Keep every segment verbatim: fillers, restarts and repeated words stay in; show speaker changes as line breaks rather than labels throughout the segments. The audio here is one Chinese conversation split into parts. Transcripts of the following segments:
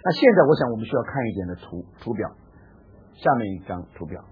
那现在我想我们需要看一点的图图表，下面一张图表。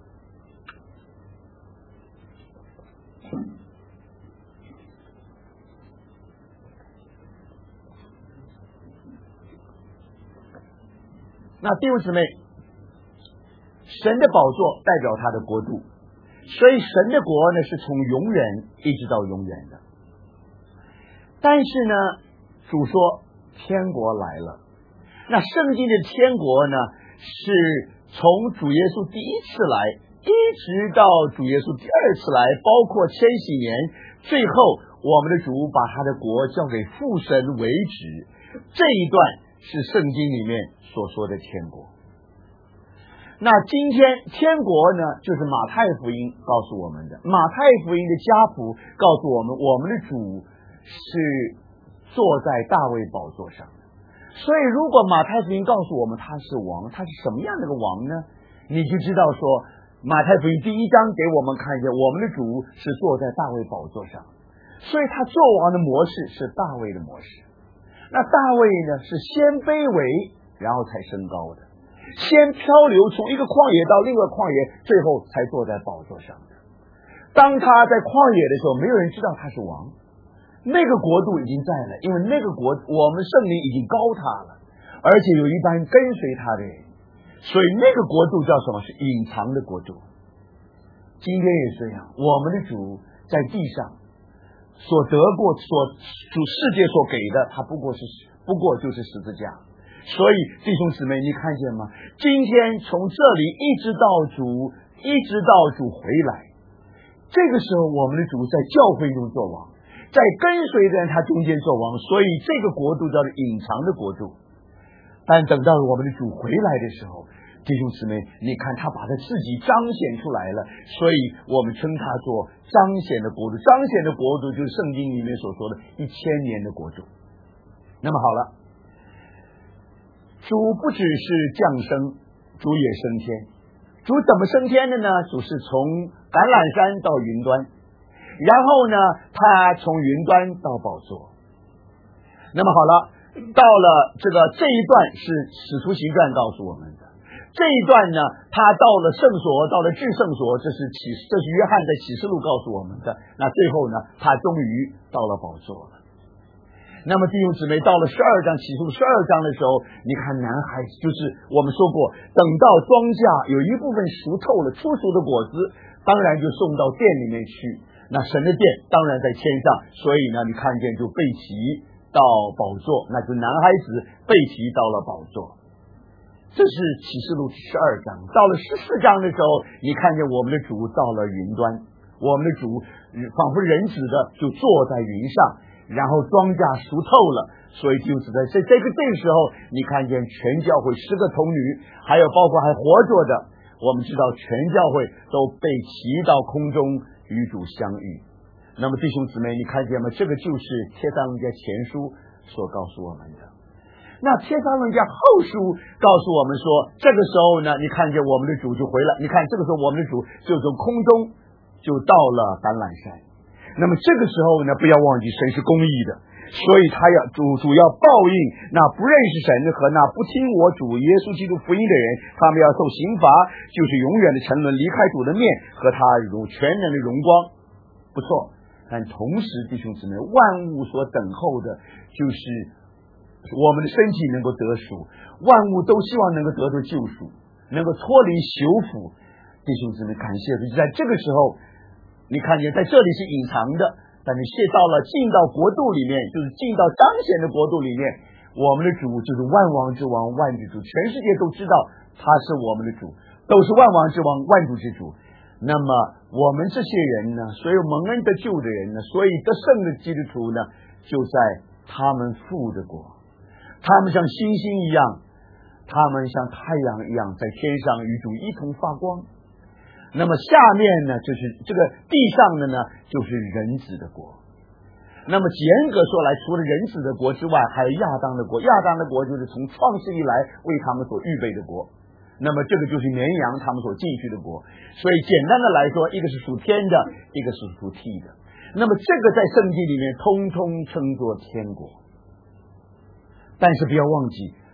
那弟兄姊妹，神的宝座代表他的国度，所以神的国呢是从永远一直到永远的。但是呢，主说天国来了，那圣经的天国呢是从主耶稣第一次来一直到主耶稣第二次来，包括千禧年，最后我们的主把他的国交给父神为止，这一段是圣经里面所说的天国。那今天天国呢，就是马太福音告诉我们的，马太福音的家谱告诉我们，我们的主是坐在大卫宝座上的。所以如果马太福音告诉我们他是王，他是什么样的个王呢？你就知道说，马太福音第一章给我们看见，我们的主是坐在大卫宝座上，所以他做王的模式是大卫的模式。那大卫呢是先卑微然后才升高的，先漂流从一个旷野到另外旷野，最后才坐在宝座上的。当他在旷野的时候，没有人知道他是王，那个国度已经在了，因为那个国我们圣灵已经高他了，而且有一班跟随他的人，所以那个国度叫什么？是隐藏的国度。今天也是这样，我们的主在地上所得过所主世界所给的，他不过是不过就是十字架。所以弟兄姊妹，你看见吗？今天从这里一直到主一直到主回来，这个时候我们的主在教会中做王，在跟随着他中间做王，所以这个国度叫做隐藏的国度。但等到我们的主回来的时候，弟兄姊妹，你看他把他自己彰显出来了，所以我们称他做彰显的国度。彰显的国度就是圣经里面所说的一千年的国度。那么好了，主不只是降生，主也升天。主怎么升天的呢？主是从橄榄山到云端，然后呢他从云端到宝座。那么好了，到了这个这一段是使徒行传告诉我们的，这一段呢他到了圣所，到了至圣所，这是启这是约翰在启示录告诉我们的。那最后呢他终于到了宝座了。那么弟兄姊妹，到了十二章启示录十二章的时候，你看男孩就是我们说过，等到庄稼有一部分熟透了，出熟的果子当然就送到殿里面去，那神的殿当然在天上，所以呢你看见就被提到宝座，那就男孩子被提到了宝座。这是启示录十二章。到了十四章的时候，你看见我们的主到了云端，我们的主仿佛人子的就坐在云上，然后庄稼熟透了，所以就是在这这个这个时候，你看见全教会十个童女，还有包括还活着的，我们知道全教会都被提到空中与主相遇。那么弟兄姊妹，你看见吗？这个就是帖撒罗尼迦前书所告诉我们的。那帖撒罗尼迦后书告诉我们说，这个时候呢，你看见我们的主就回来，你看这个时候我们的主就从空中就到了橄榄山。那么这个时候呢，不要忘记神是公义的，所以他要主主要报应那不认识神和那不听我主耶稣基督福音的人，他们要受刑罚，就是永远的沉沦，离开主的面和他如全能的荣光。不错，但同时弟兄姊妹，万物所等候的就是我们的身体能够得赎，万物都希望能够得到救赎，能够脱离朽腐。弟兄姊妹，感谢主，在这个时候你看见在这里是隐藏的，但是卸到了进到国度里面，就是进到彰显的国度里面，我们的主就是万王之王，万之主，全世界都知道他是我们的主，都是万王之王，万主之主。那么我们这些人呢，所有蒙恩得救的人呢，所以得胜的基督徒呢，就在他们父的国，他们像星星一样，他们像太阳一样在天上与主一同发光。那么下面呢，就是这个地上的呢，就是人子的国。那么严格说来，除了人子的国之外，还有亚当的国。亚当的国就是从创世以来为他们所预备的国。那么这个就是绵羊他们所进去的国。所以简单的来说，一个是属天的，一个是属地的。那么这个在圣经里面通通称作天国。但是不要忘记，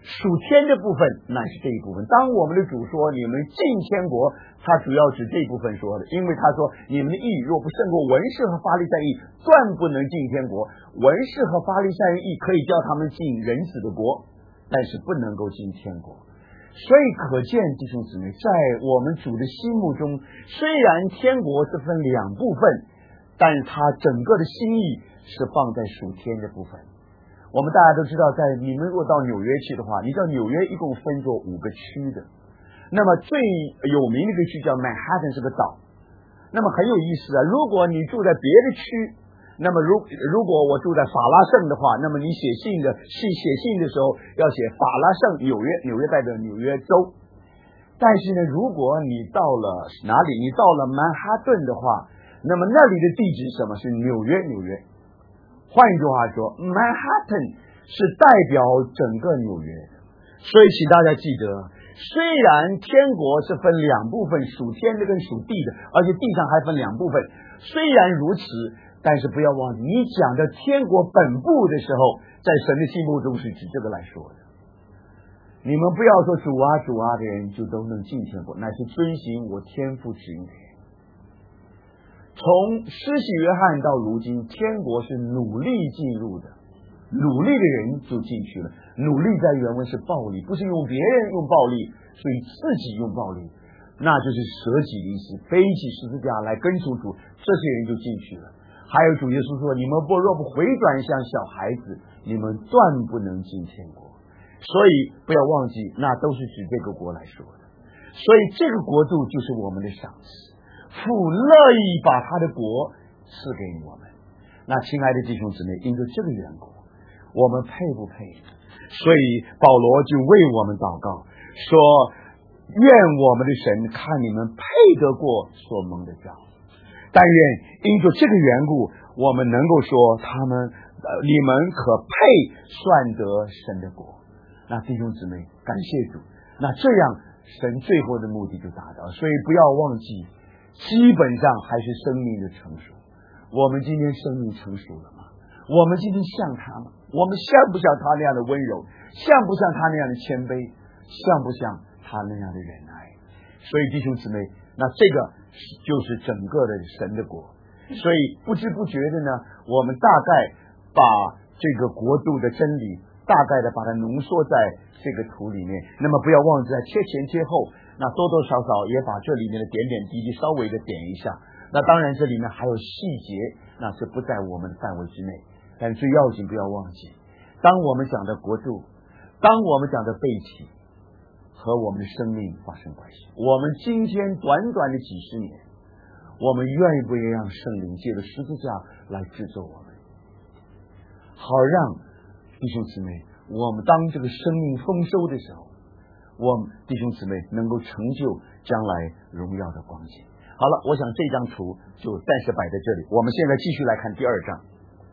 属天的部分乃是这一部分。当我们的主说你们进天国，他主要指这一部分说的，因为他说你们的义若不胜过文士和法利赛义，断不能进天国。文士和法利赛义可以叫他们进人子的国，但是不能够进天国。所以可见弟兄姊妹，在我们主的心目中，虽然天国是分两部分，但是他整个的心意是放在属天的部分。我们大家都知道，在你们若到纽约去的话，你知道纽约一共分作五个区的，那么最有名的一个区叫曼哈顿，是个岛。那么很有意思啊，如果你住在别的区，那么如如果我住在法拉盛的话，那么你写信的信写信的时候要写法拉盛纽约，纽约代表纽约州。但是呢，如果你到了哪里，你到了曼哈顿的话，那么那里的地址什么是纽约，纽约。换一句话说，曼哈顿是代表整个纽约的。所以请大家记得，虽然天国是分两部分，属天的跟属地的，而且地上还分两部分，虽然如此，但是不要忘记，你讲的天国本部的时候，在神的心目中是指这个来说的。你们不要说主啊主啊的人就都能进天国，乃是遵行我天父旨意的人。从施洗约翰到如今，天国是努力进入的，努力的人就进去了。努力在原文是暴力，不是用别人用暴力，所以自己用暴力，那就是舍己的意思，背起十字架来跟从主，这些人就进去了。还有主耶稣说，你们不若不回转向小孩子，你们断不能进天国。所以不要忘记，那都是指这个国来说的。所以这个国度就是我们的赏赐，父乐意把他的国赐给我们。那亲爱的弟兄姊妹，因着这个缘故，我们配不配？所以保罗就为我们祷告，说愿我们的神看你们配得过所蒙的召，但愿因着这个缘故，我们能够说他们、呃、你们可配算得神的国。那弟兄姊妹，感谢主，那这样神最后的目的就达到。所以不要忘记，基本上还是生命的成熟。我们今天生命成熟了吗？我们今天像他吗？我们像不像他那样的温柔？像不像他那样的谦卑？像不像他那样的忍耐？所以弟兄姊妹，那这个就是整个的神的国。所以不知不觉的呢，我们大概把这个国度的真理大概的把它浓缩在这个图里面。那么不要忘记在切前切后，那多多少少也把这里面的点点滴滴稍微的点一下。那当然这里面还有细节，那是不在我们的范围之内，但最要紧不要忘记，当我们讲的国度，当我们讲的背起，和我们的生命发生关系。我们今天短短的几十年，我们愿意不愿意让圣灵借着十字架来制作我们，好让弟兄姊妹，我们当这个生命丰收的时候，我们弟兄姊妹能够成就将来荣耀的光景。好了，我想这张图就暂时摆在这里，我们现在继续来看第二章。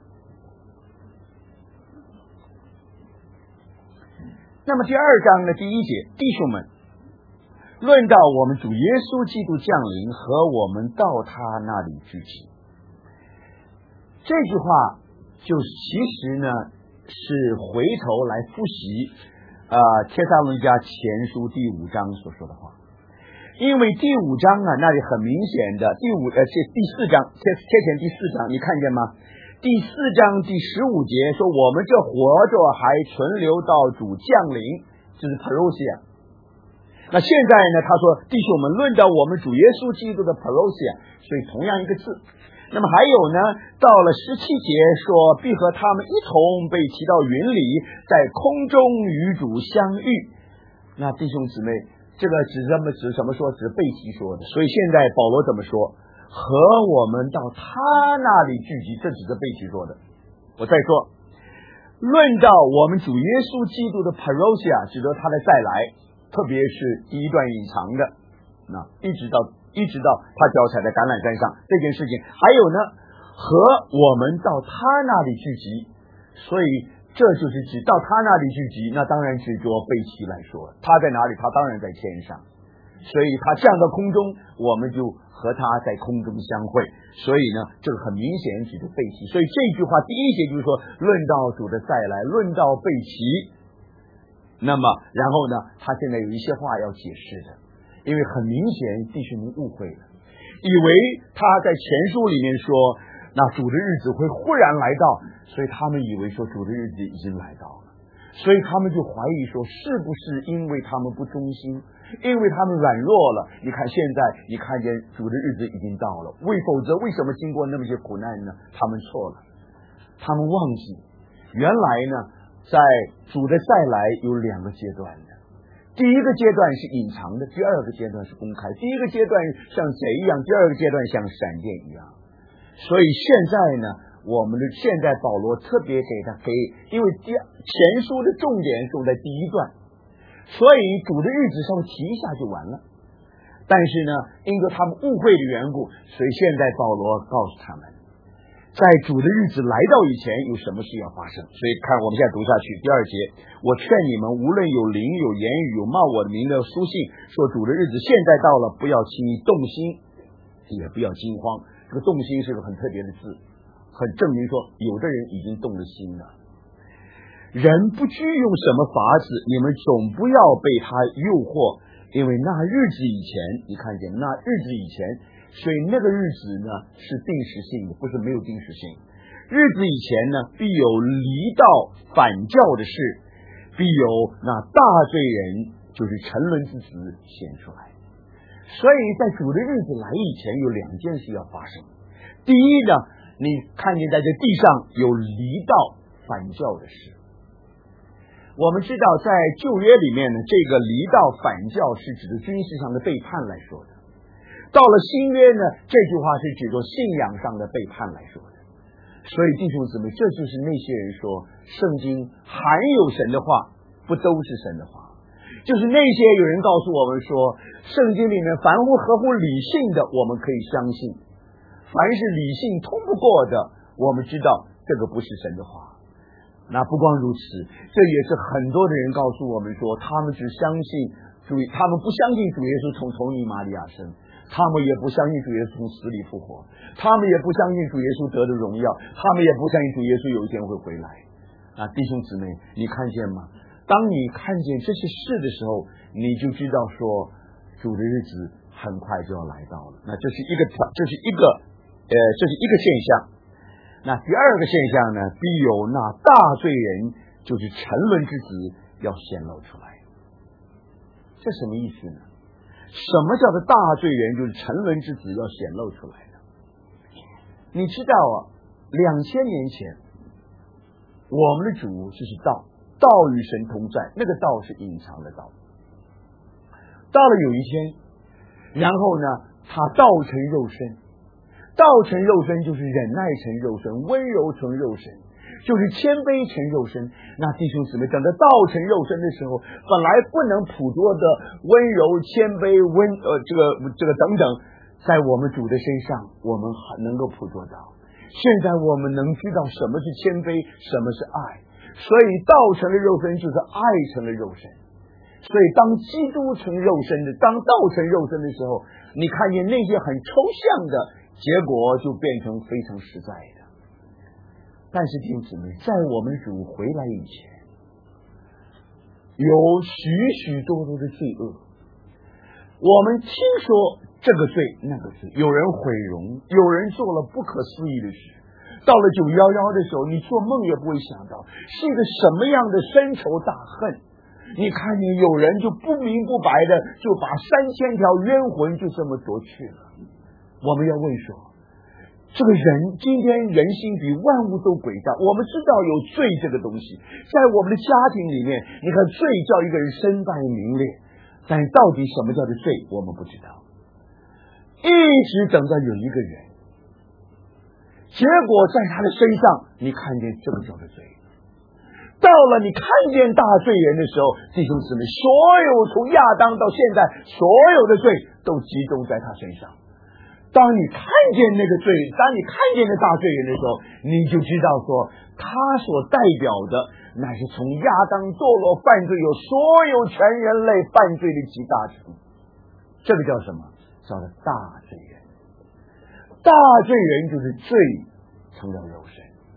那么第二章的第一节，弟兄们，论到我们主耶稣基督降临和我们到他那里聚集，这句话就其实呢是回头来复习呃帖撒罗尼迦前书第五章所说的话。因为第五章啊，那里很明显的，第五呃这第四章，贴贴前第四章，你看见吗？第四章第十五节说，我们这活着还存留到主降临，就是 parousia。那现在呢，他说弟兄们，论到我们主耶稣基督的 parousia， 所以同样一个字。那么还有呢，到了十七节说，必和他们一同被提到云里，在空中与主相遇。那弟兄姊妹，这个指什么？指什么说？指背题说的。所以现在保罗怎么说？和我们到他那里聚集，这只是背题说的。我再说，论到我们主耶稣基督的 parousia， 指的他的再来，特别是第一段隐藏的，那一直到一直到他脚踩在橄榄山上这件事情，还有呢，和我们到他那里聚集，所以这就是指到他那里聚集，那当然是着背题来说，他在哪里？他当然在天上，所以他降到空中，我们就和他在空中相会。所以呢，这个很明显指的背题。所以这句话第一节就是说，论到主的再来，论到背题， 那么然后呢，他现在有一些话要解释的，因为很明显弟兄们误会了，以为他在前书里面说那主的日子会忽然来到，所以他们以为说主的日子已经来到了，所以他们就怀疑说是不是因为他们不忠心，因为他们软弱了，你看现在你看见主的日子已经到了，为否则为什么经过那么些苦难呢？他们错了，他们忘记原来呢在主的再来有两个阶段的，第一个阶段是隐藏的，第二个阶段是公开。第一个阶段像贼一样，第二个阶段像闪电一样。所以现在呢，我们的现在保罗特别给他给，因为第前书的重点是在第一段，所以主的日子稍微提一下就完了。但是呢，因着他们误会的缘故，所以现在保罗告诉他们，在主的日子来到以前有什么事要发生。所以看我们现在读下去第二节，我劝你们无论有灵有言语有冒我的名的书信，说主的日子现在到了，不要轻易动心，也不要惊慌。这个动心是个很特别的字，很证明说有的人已经动了心了。人不拘用什么法子，你们总不要被他诱惑，因为那日子以前，你看见那日子以前，所以那个日子呢是定时性的，不是没有定时性。日子以前呢，必有离道反教的事，必有那大罪人，就是沉沦之子显出来。所以在主的日子来以前，有两件事要发生。第一呢，你看见在这地上有离道反教的事。我们知道在旧约里面呢，这个离道反教是指的军事上的背叛来说的。到了新约呢，这句话是指着信仰上的背叛来说的。所以弟兄姊妹，这就是那些人说圣经含有神的话不都是神的话，就是那些有人告诉我们说圣经里面凡乎合乎理性的我们可以相信，凡是理性通不过的我们知道这个不是神的话。那不光如此，这也是很多的人告诉我们说他们只相信主，他们不相信主耶稣从童女玛利亚生，他们也不相信主耶稣从死里复活，他们也不相信主耶稣得的荣耀，他们也不相信主耶稣有一天会回来。啊，弟兄姊妹，你看见吗？当你看见这些事的时候，你就知道说主的日子很快就要来到了。那这是一个这是一个呃这是一个现象。那第二个现象呢，必有那大罪人，就是沉沦之子要显露出来。这什么意思呢？什么叫做大罪人，就是沉沦之子要显露出来的？你知道啊，两千年前我们的主就是道，道与神同在，那个道是隐藏的道。到了有一天，然后呢他道成肉身，道成肉身就是忍耐成肉身，温柔成肉身，就是谦卑成肉身。那弟兄姊妹，等到道成肉身的时候，本来不能捕捉的温柔谦卑温呃这个这个等等，在我们主的身上我们还能够捕捉到。现在我们能知道什么是谦卑，什么是爱，所以道成了肉身就是爱成了肉身。所以当基督成肉身的，当道成肉身的时候，你看见那些很抽象的结果就变成非常实在的。但是弟兄姊妹，在我们主回来以前，有许许多多的罪恶，我们听说这个罪那个罪，有人毁容，有人做了不可思议的事，到了九一一的时候，你做梦也不会想到是一个什么样的深仇大恨。你看见有人就不明不白的就把三千条冤魂就这么夺去了。我们要问说，这个人今天人心比万物都诡诈，我们知道有罪这个东西，在我们的家庭里面，你看罪叫一个人身败名裂，但到底什么叫做罪我们不知道。一直等到有一个人，结果在他的身上你看见这个叫做罪。到了你看见大罪人的时候，弟兄姊妹，所有从亚当到现在所有的罪都集中在他身上。当你看见那个罪，当你看见那大罪人的时候，你就知道说他所代表的乃是从亚当堕落犯罪有所有全人类犯罪的集大成。这个叫什么？叫做大罪人。大罪人就是罪成了肉身。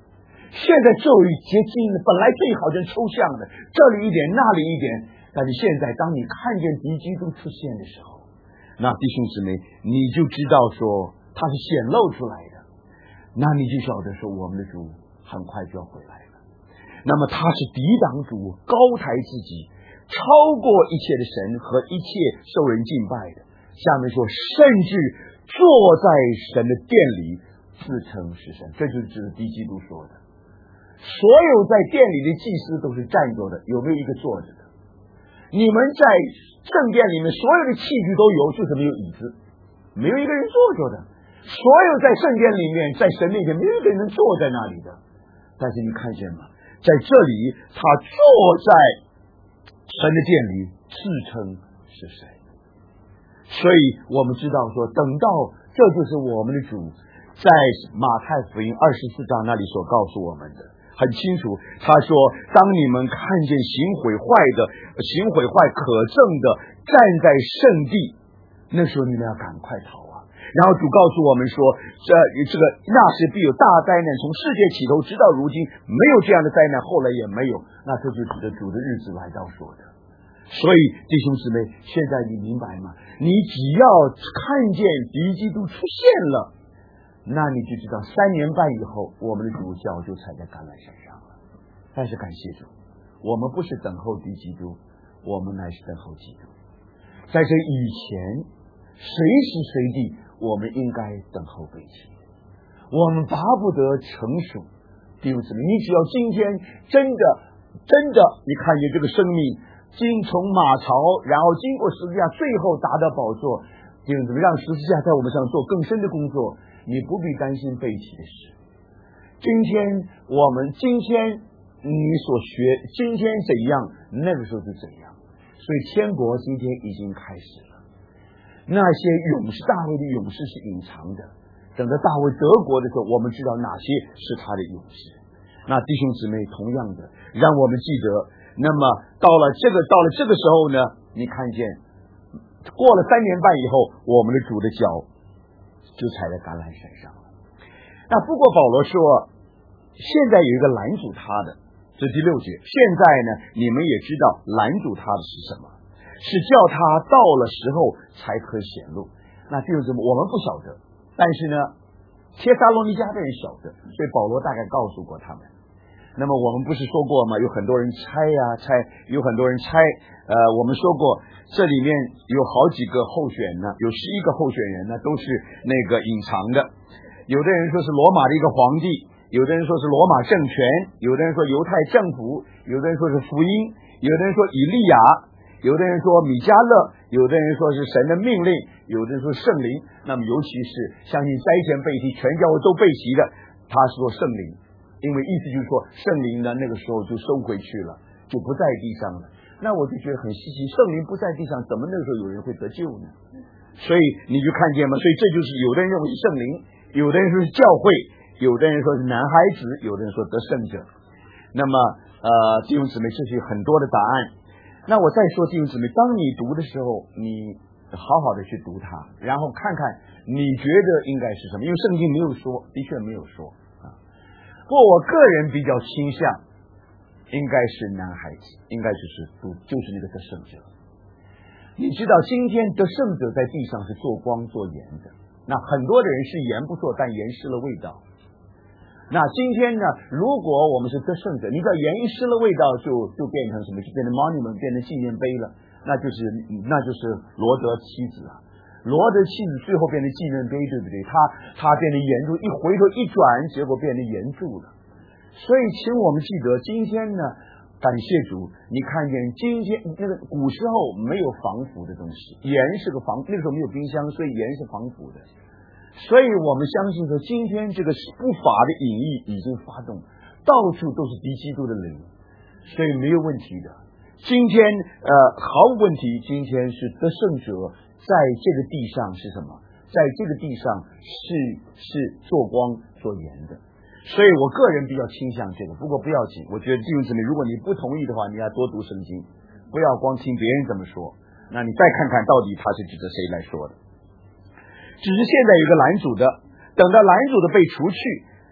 现在咒语结晶了，本来最好像抽象的，这里一点那里一点，但是现在当你看见敌基督出现的时候，那弟兄姊妹你就知道说他是显露出来的，那你就晓得说我们的主很快就要回来了。那么他是抵挡主，高抬自己，超过一切的神和一切受人敬拜的。下面说甚至坐在神的殿里自称是神，这就是指敌基督说的。所有在殿里的祭司都是站着的，有没有一个坐着的？你们在圣殿里面所有的器具都有，就是没有椅子，没有一个人坐着的。所有在圣殿里面，在神面前没有一个人能坐在那里的。但是你看见吗？在这里他坐在神的殿里自称是神。所以我们知道说，等到这就是我们的主在马太福音二十四章那里所告诉我们的很清楚。他说当你们看见行毁坏的行毁坏可憎的站在圣地，那时候你们要赶快逃啊。然后主告诉我们说，这这个那时必有大灾难，从世界起头直到如今没有这样的灾难，后来也没有。那这就指着主的日子来到说的。所以弟兄姊妹，现在你明白吗？你只要看见敌基督出现了，那你就知道三年半以后我们的主脚就踩在橄榄山上了。但是感谢主，我们不是等候敌基督，我们乃是等候基督。在这以前随时随地我们应该等候背弃，我们巴不得成熟。弟兄姊妹，你只要今天真的真的你看见这个生命经从马槽，然后经过十字架，最后达到宝座，弟兄姊妹，让十字架在我们上做更深的工作，你不必担心背弃的事。今天我们今天你所学，今天怎样，那个时候就怎样。所以天国今天已经开始了。那些勇士，大卫的勇士是隐藏的，等到大卫得国的时候，我们知道哪些是他的勇士。那弟兄姊妹，同样的让我们记得，那么到了这个到了这个时候呢，你看见过了三年半以后，我们的主的脚就踩在橄榄山上了。那不过保罗说现在有一个拦阻他的，这第六节，现在呢你们也知道拦阻他的是什么，是叫他到了时候才可显露。那弟兄姊妹，我们不晓得，但是呢帖撒罗尼迦的人晓得，所以保罗大概告诉过他们。那么我们不是说过吗？有很多人猜呀、啊、猜，有很多人猜。呃，我们说过，这里面有好几个候选呢，有十一个候选人呢，都是那个隐藏的。有的人说是罗马的一个皇帝，有的人说是罗马政权，有的人说犹太政府，有的人说是福音，有的人说以利亚，有的人说米迦勒，有的人说是神的命令，有的人说圣灵。那么尤其是相信灾前背题，全教会都背齐的，他说圣灵。因为意思就是说圣灵呢那个时候就收回去了，就不在地上了。那我就觉得很稀奇，圣灵不在地上，怎么那个时候有人会得救呢？所以你就看见吗？所以这就是有的人认为是圣灵，有的人说是教会，有的人说是男孩子，有的人说得胜者。那么呃弟兄姊妹，这是很多的答案。那我再说弟兄姊妹，当你读的时候，你好好的去读它，然后看看你觉得应该是什么，因为圣经没有说，的确没有说。不过我个人比较倾向应该是男孩子，应该就是就是那个得胜者。你知道今天得胜者在地上是做光做盐的，那很多的人是盐不做，但盐失了味道。那今天呢，如果我们是得胜者，你知道盐一失了味道就就变成什么？就变成 monument， 变成纪念碑了，那就是那就是罗德妻子啊。罗德妻子最后变成纪念碑，对不对？他他变成岩柱，一回头一转，结果变成岩柱了。所以请我们记得，今天呢，感谢主，你看见今天那个古时候没有防腐的东西，盐是个防，那个时候没有冰箱，所以盐是防腐的。所以我们相信说，今天这个不法的隐意已经发动，到处都是敌基督的灵，所以没有问题的。今天呃毫无问题，今天是得胜者在这个地上是什么？在这个地上是是做光做盐的。所以我个人比较倾向这个，不过不要紧，我觉得弟兄姊妹，如果你不同意的话，你要多读圣经，不要光听别人怎么说，那你再看看到底他是指着谁来说的。只是现在有个拦阻的，等到拦阻的被除去，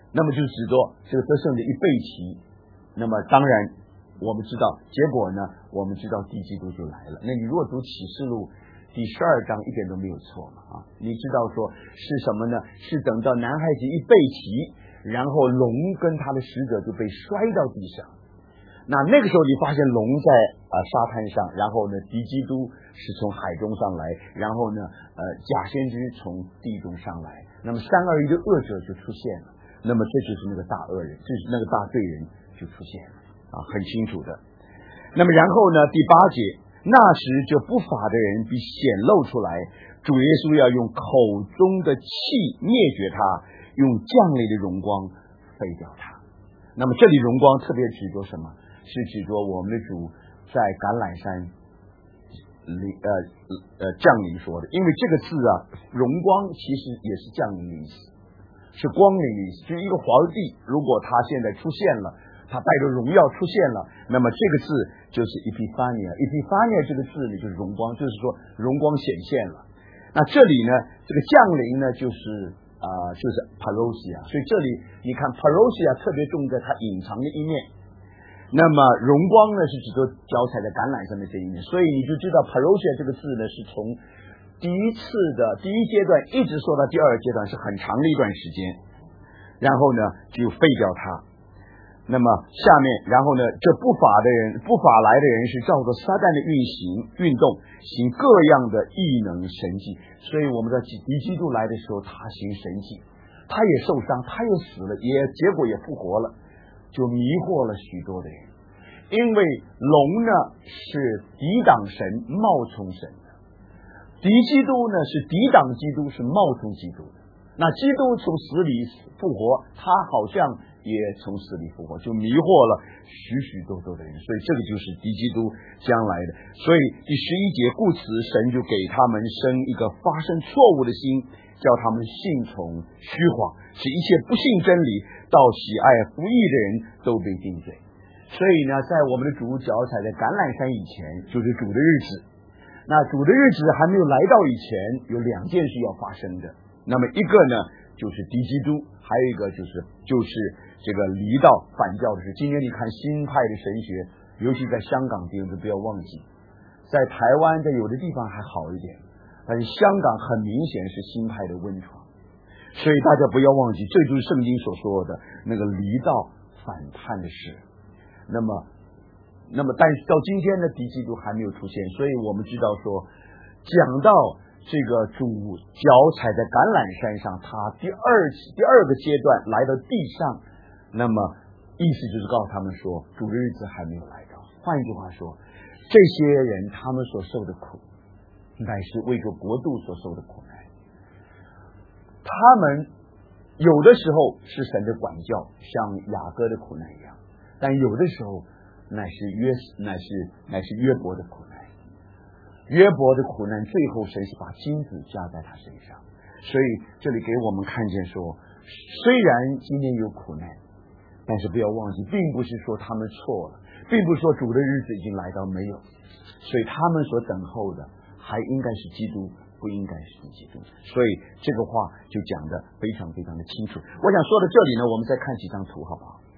那么就是指着这个得胜的一背齐。那么当然我们知道结果呢，我们知道敌基督就来了。那你如果读启示录第十二章一点都没有错嘛啊！你知道说是什么呢？是等到男孩子一背齐，然后龙跟他的使者就被摔到地上。那那个时候你发现龙在啊、呃、沙滩上，然后呢敌基督是从海中上来，然后呢呃假先知从地中上来，那么三二一的恶者就出现了。那么这就是那个大恶人，这是那个大罪人就出现了啊，很清楚的。那么然后呢第八节，那时就不法的人必显露出来，主耶稣要用口中的气灭绝他，用降临的荣光废掉他。那么这里荣光特别指着什么？是指着我们的主在橄榄山里呃呃降临说的。因为这个字啊，荣光其实也是降临的意思，是光明的意思。就是一个皇帝，如果他现在出现了，他带着荣耀出现了，那么这个字就是 Epiphania。 Epiphania 这个字呢就是荣光，就是说荣光显现了。那这里呢这个降临呢就是啊、呃、就是 Parousia， 所以这里你看 Parousia 特别重在它隐藏的一面，那么荣光呢是指着脚踩在橄榄上的这一面，所以你就知道 Parousia 这个字呢是从第一次的第一阶段一直说到第二阶段，是很长的一段时间，然后呢就废掉它。那么下面然后呢这不法的人不法来的人是照着撒旦的运行运动，行各样的异能神迹。所以我们知道敌基督来的时候他行神迹，他也受伤，他也死了，也结果也复活了，就迷惑了许多的人。因为龙呢是抵挡神冒充神的，敌基督呢是抵挡基督是冒充基督的。那基督从死里复活，他好像也从死里复活，就迷惑了许许多多的人。所以这个就是敌基督将来的。所以第十一节，故此神就给他们生一个发生错误的心，叫他们信从虚谎，使一切不信真理到喜爱不义的人都被定罪。所以呢在我们的主脚踩在橄榄山以前，就是主的日子。那主的日子还没有来到以前，有两件事要发生的。那么一个呢就是敌基督，还有一个就是就是这个离道反教的事。今天你看新派的神学，尤其在香港地方，不要忘记，在台湾在有的地方还好一点，但是香港很明显是新派的温床。所以大家不要忘记，这就是圣经所说的那个离道反叛的事。那么那么但是到今天呢敌基督还没有出现，所以我们知道说讲到这个主脚踩在橄榄山上，他第二第二个阶段来到地上，那么意思就是告诉他们说主的日子还没有来到。换一句话说，这些人他们所受的苦乃是为着国度所受的苦难。他们有的时候是神的管教，像雅各的苦难一样，但有的时候乃是约乃是乃是约伯的苦难。约伯的苦难最后神是把金子加在他身上。所以这里给我们看见说，虽然今天有苦难，但是不要忘记并不是说他们错了，并不是说主的日子已经来到，没有。所以他们所等候的还应该是基督，不应该是基督。所以这个话就讲得非常非常的清楚。我想说到这里呢，我们再看几张图好不好？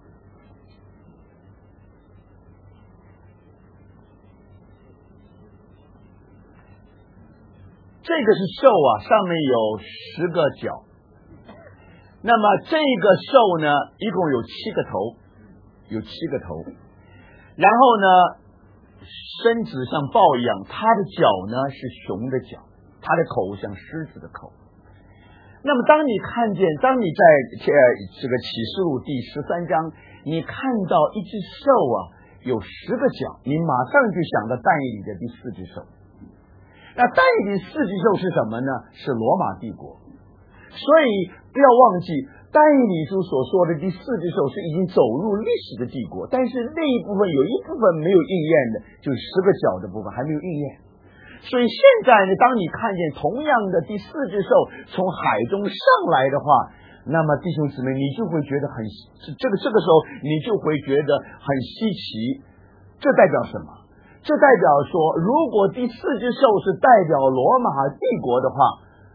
这个是兽啊，上面有十个角。那么这个兽呢一共有七个头，有七个头。然后呢身子像豹一样，它的脚呢是熊的脚，它的口像狮子的口。那么当你看见当你在呃这个启示录第十三章你看到一只兽啊有十个角，你马上就想到但以理的第四只兽。那但以理四只兽是什么呢？是罗马帝国。所以不要忘记但以理书所说的第四只兽是已经走入历史的帝国，但是那一部分有一部分没有应验的，就是十个角的部分还没有应验。所以现在呢当你看见同样的第四只兽从海中上来的话，那么弟兄姊妹你就会觉得很这个这个时候你就会觉得很稀奇。这代表什么？这代表说如果第四只兽是代表罗马帝国的话，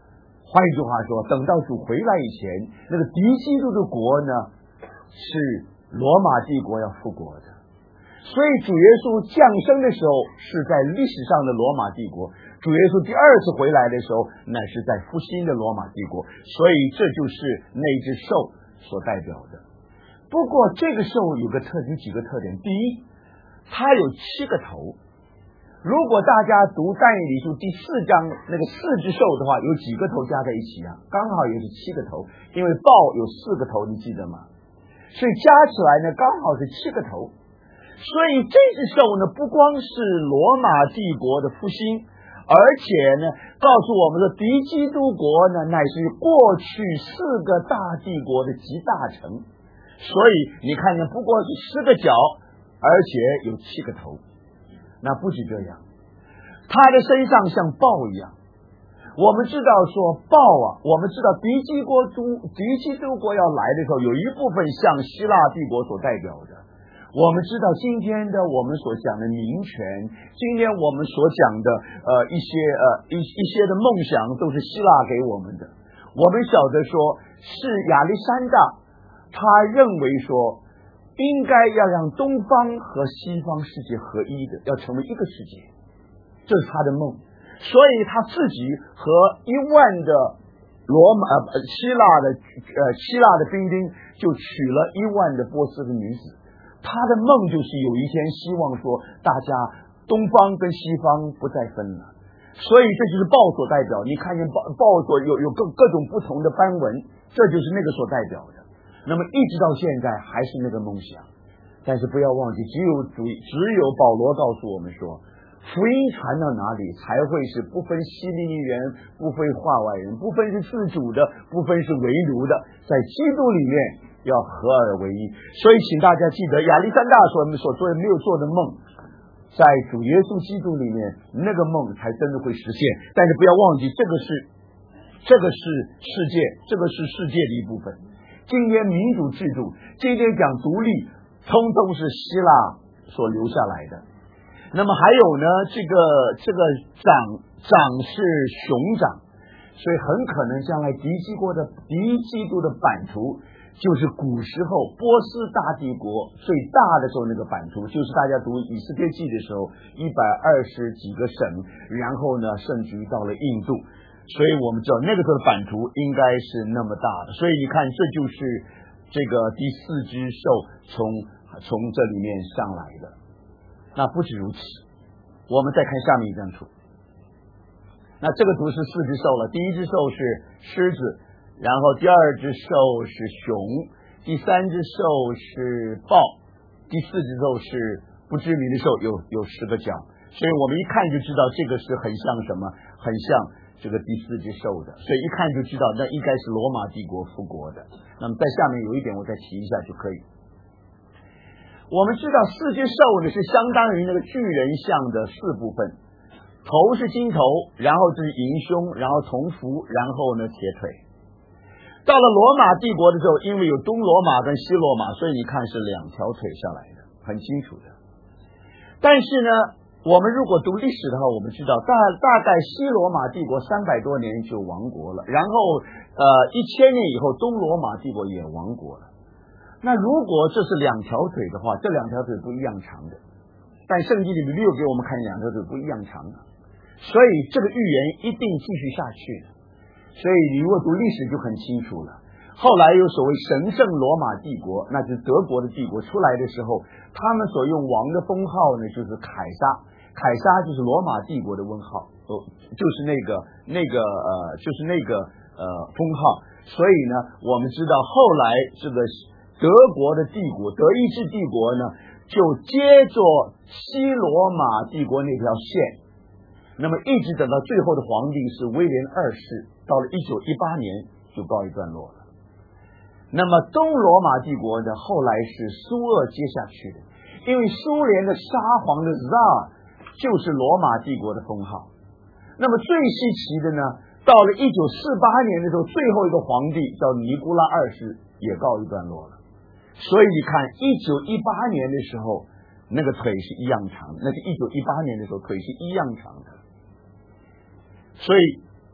换一句话说，等到主回来以前，那个敌基督的国呢，是罗马帝国要复国的。所以主耶稣降生的时候是在历史上的罗马帝国，主耶稣第二次回来的时候乃是在复兴的罗马帝国，所以这就是那只兽所代表的。不过这个兽有个特有几个特点，第一，它有七个头。如果大家读但以理书第四章那个四只兽的话，有几个头加在一起啊？刚好也是七个头，因为豹有四个头，你记得吗？所以加起来呢，刚好是七个头。所以这只兽呢，不光是罗马帝国的复兴，而且呢，告诉我们的敌基督国呢，乃是过去四个大帝国的集大成。所以你看见，不过是十个角，而且有七个头。那不止这样，他的身上像豹一样。我们知道说豹啊，我们知道敌基国都敌基督国要来的时候，有一部分像希腊帝国所代表的。我们知道今天的我们所讲的民权，今天我们所讲的呃一些呃一一些的梦想，都是希腊给我们的。我们晓得说是亚历山大，他认为说应该要让东方和西方世界合一的，要成为一个世界，这是他的梦。所以他自己和一万的罗马呃希腊的呃希腊的兵丁就娶了一万的波斯的女子。他的梦就是有一天希望说大家东方跟西方不再分了，所以这就是豹所代表。你看见豹豹所有有各各种不同的斑纹，这就是那个所代表的。那么一直到现在还是那个梦想，但是不要忘记，只有主只有保罗告诉我们说，福音传到哪里才会是不分希利尼人，不分化外人，不分是自主的，不分是为奴的，在基督里面要合而为一。所以请大家记得亚历山大所所做的没有做的梦，在主耶稣基督里面那个梦才真的会实现。但是不要忘记，这个是这个是世界，这个是世界的一部分。今天民主制度，今天讲独立，通通是希腊所留下来的。那么还有呢，这个这个长长是熊掌，所以很可能将来敌基国的敌基督的版图，就是古时候波斯大帝国最大的时候那个版图，就是大家读以斯帖记的时候一百二十几个省，然后呢甚至于到了印度，所以我们知道那个时候的版图应该是那么大的。所以你看，这就是这个第四只兽从从这里面上来的。那不止如此，我们再看下面一张图。那这个图是四只兽了，第一只兽是狮子，然后第二只兽是熊，第三只兽是豹，第四只兽是不知名的兽，有有十个角。所以我们一看就知道这个是很像什么，很像这个第四只兽的，所以一看就知道那应该是罗马帝国复国的。那么在下面有一点我再提一下就可以。我们知道四只兽呢是相当于那个巨人像的四部分，头是金头，然后是银胸，然后铜服，然后呢铁腿。到了罗马帝国的时候，因为有东罗马跟西罗马，所以你看是两条腿下来的，很清楚的。但是呢，我们如果读历史的话，我们知道大大概西罗马帝国三百多年就亡国了，然后呃一千年以后东罗马帝国也亡国了。那如果这是两条腿的话，这两条腿不一样长的，但圣经里面没有给我们看两条腿不一样长的，所以这个预言一定继续下去的。所以你如果读历史就很清楚了。后来有所谓神圣罗马帝国，那就是德国的帝国出来的时候，他们所用王的封号呢就是凯撒，凯撒就是罗马帝国的封号，就是那个那个呃就是那个呃封号。所以呢，我们知道后来这个德国的帝国，德意志帝国呢就接着西罗马帝国那条线，那么一直等到最后的皇帝是威廉二世，到了一九一八年就告一段落了。那么东罗马帝国呢，后来是苏俄接下去的，因为苏联的沙皇的 Tsar 就是罗马帝国的封号。那么最稀奇的呢，到了一九四八年的时候，最后一个皇帝叫尼古拉二世也告一段落了。所以你看一九一八年的时候那个腿是一样长的，那是一九一八年的时候腿是一样长的。所以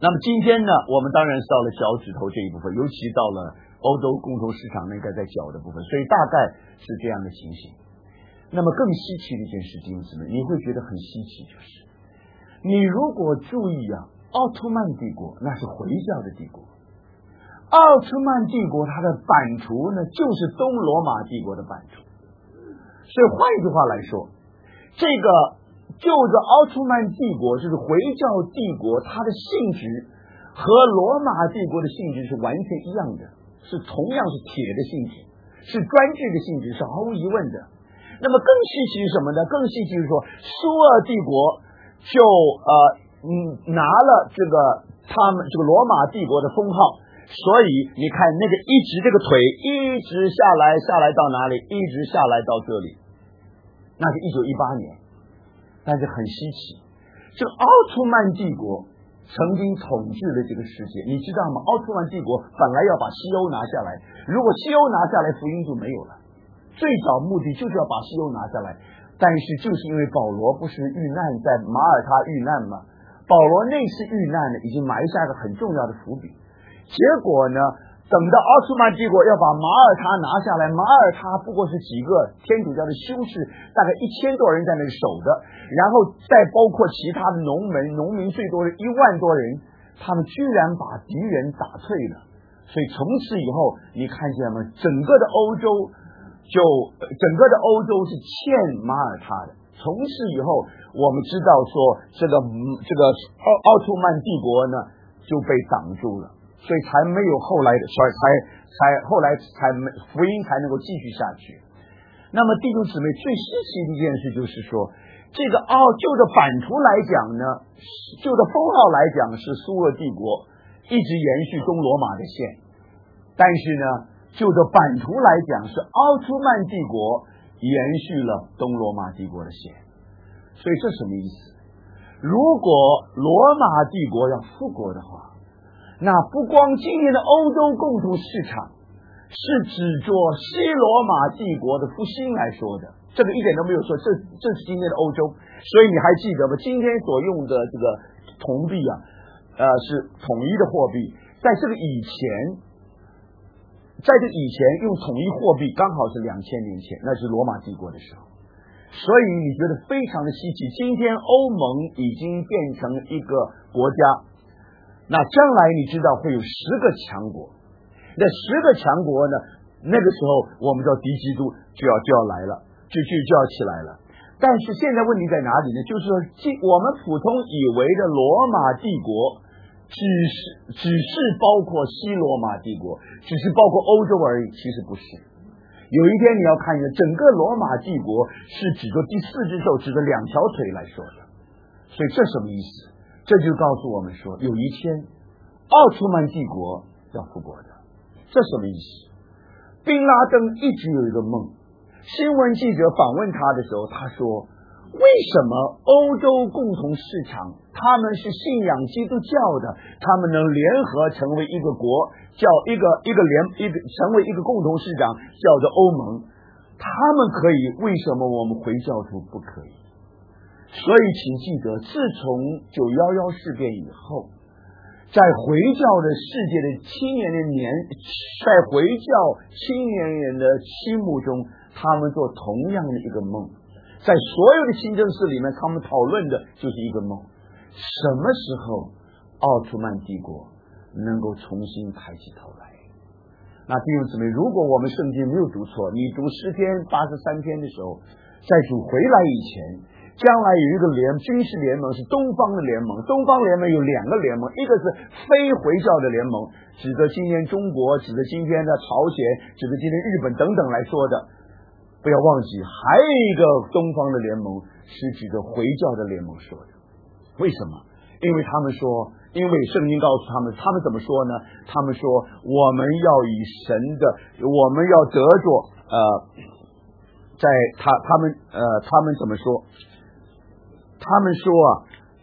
那么今天呢，我们当然是到了脚趾头这一部分，尤其到了欧洲共同市场那个在脚的部分，所以大概是这样的情形。那么更稀奇的一件事情是什么？你会觉得很稀奇，就是你如果注意啊，奥特曼帝国那是回教的帝国，奥特曼帝国它的版图呢就是东罗马帝国的版图，所以换句话来说，这个就着奥特曼帝国就是回教帝国，它的性质和罗马帝国的性质是完全一样的，是同样是铁的性质，是专制的性质，是毫无疑问的。那么更稀奇是什么呢？更稀奇是说苏俄帝国就呃嗯拿了这个他们这个罗马帝国的封号，所以你看那个一直这个腿一直下来下来到哪里？一直下来到这里，那是一九一八年。但是很稀奇，这个奥特曼帝国曾经统治了这个世界，你知道吗？奥特曼帝国本来要把西欧拿下来，如果西欧拿下来，福音就没有了。最早目的就是要把西欧拿下来，但是就是因为保罗不是遇难在马耳他遇难吗？保罗那次遇难呢，已经埋下个很重要的伏笔。结果呢，等到奥斯曼帝国要把马耳他拿下来，马耳他不过是几个天主教的修士，大概一千多人在那里守着，然后再包括其他的农民，农民最多的一万多人，他们居然把敌人打退了。所以从此以后，你看见吗？整个的欧洲就整个的欧洲是欠马耳他的。从此以后，我们知道说这个这个奥奥特曼帝国呢就被挡住了。所以才没有后来的，所以才才后来才福音才能够继续下去。那么弟兄姊妹，最稀奇的一件事就是说，这个奥就着版图来讲呢，就着封号来讲是苏俄帝国一直延续东罗马的线，但是呢，就着版图来讲是奥特曼帝国延续了东罗马帝国的线。所以这什么意思？如果罗马帝国要复国的话，那不光今天的欧洲共同市场是指着西罗马帝国的复兴来说的，这个一点都没有说，这这是今天的欧洲。所以你还记得吗？今天所用的这个铜币啊，呃，是统一的货币，在这个以前，在这以前用统一货币刚好是两千年前，那是罗马帝国的时候。所以你觉得非常的稀奇，今天欧盟已经变成一个国家。那将来你知道会有十个强国，那十个强国呢，那个时候我们知道敌基督就要就要来了，就就就要起来了。但是现在问题在哪里呢？就是说我们普通以为的罗马帝国只是只是包括西罗马帝国，只是包括欧洲而已，其实不是。有一天你要看见整个罗马帝国是指着第四只手，指着两条腿来说的。所以这什么意思？这就告诉我们说，有一天奥特曼帝国要复国的。这什么意思？宾拉登一直有一个梦，新闻记者访问他的时候，他说为什么欧洲共同市场他们是信仰基督教的，他们能联合成为一个国，叫一个一个联一个成为一个共同市场，叫做欧盟，他们可以，为什么我们回教徒不可以？所以请记得，自从九一一事变以后，在回教的世界的青年的年，在回教青年人的心目中，他们做同样的一个梦，在所有的清真寺里面，他们讨论的就是一个梦：什么时候奥特曼帝国能够重新抬起头来？那弟兄姊妹，如果我们圣经没有读错，你读诗篇八十三篇的时候，在主回来以前，将来有一个联军事联盟，是东方的联盟。东方联盟有两个联盟，一个是非回教的联盟，指着今天中国，指着今天的朝鲜，指着今天日本等等来说的。不要忘记，还有一个东方的联盟是指着回教的联盟说的。为什么？因为他们说，因为圣经告诉他们，他们怎么说呢？他们说我们要以神的，我们要得着呃，在他他们呃他们怎么说？他们说啊，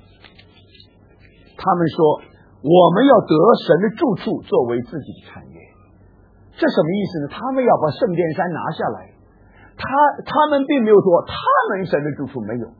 他们说我们要得神的住处作为自己的产业。这什么意思呢？他们要把圣殿山拿下来，他他们并没有说他们神的住处没有，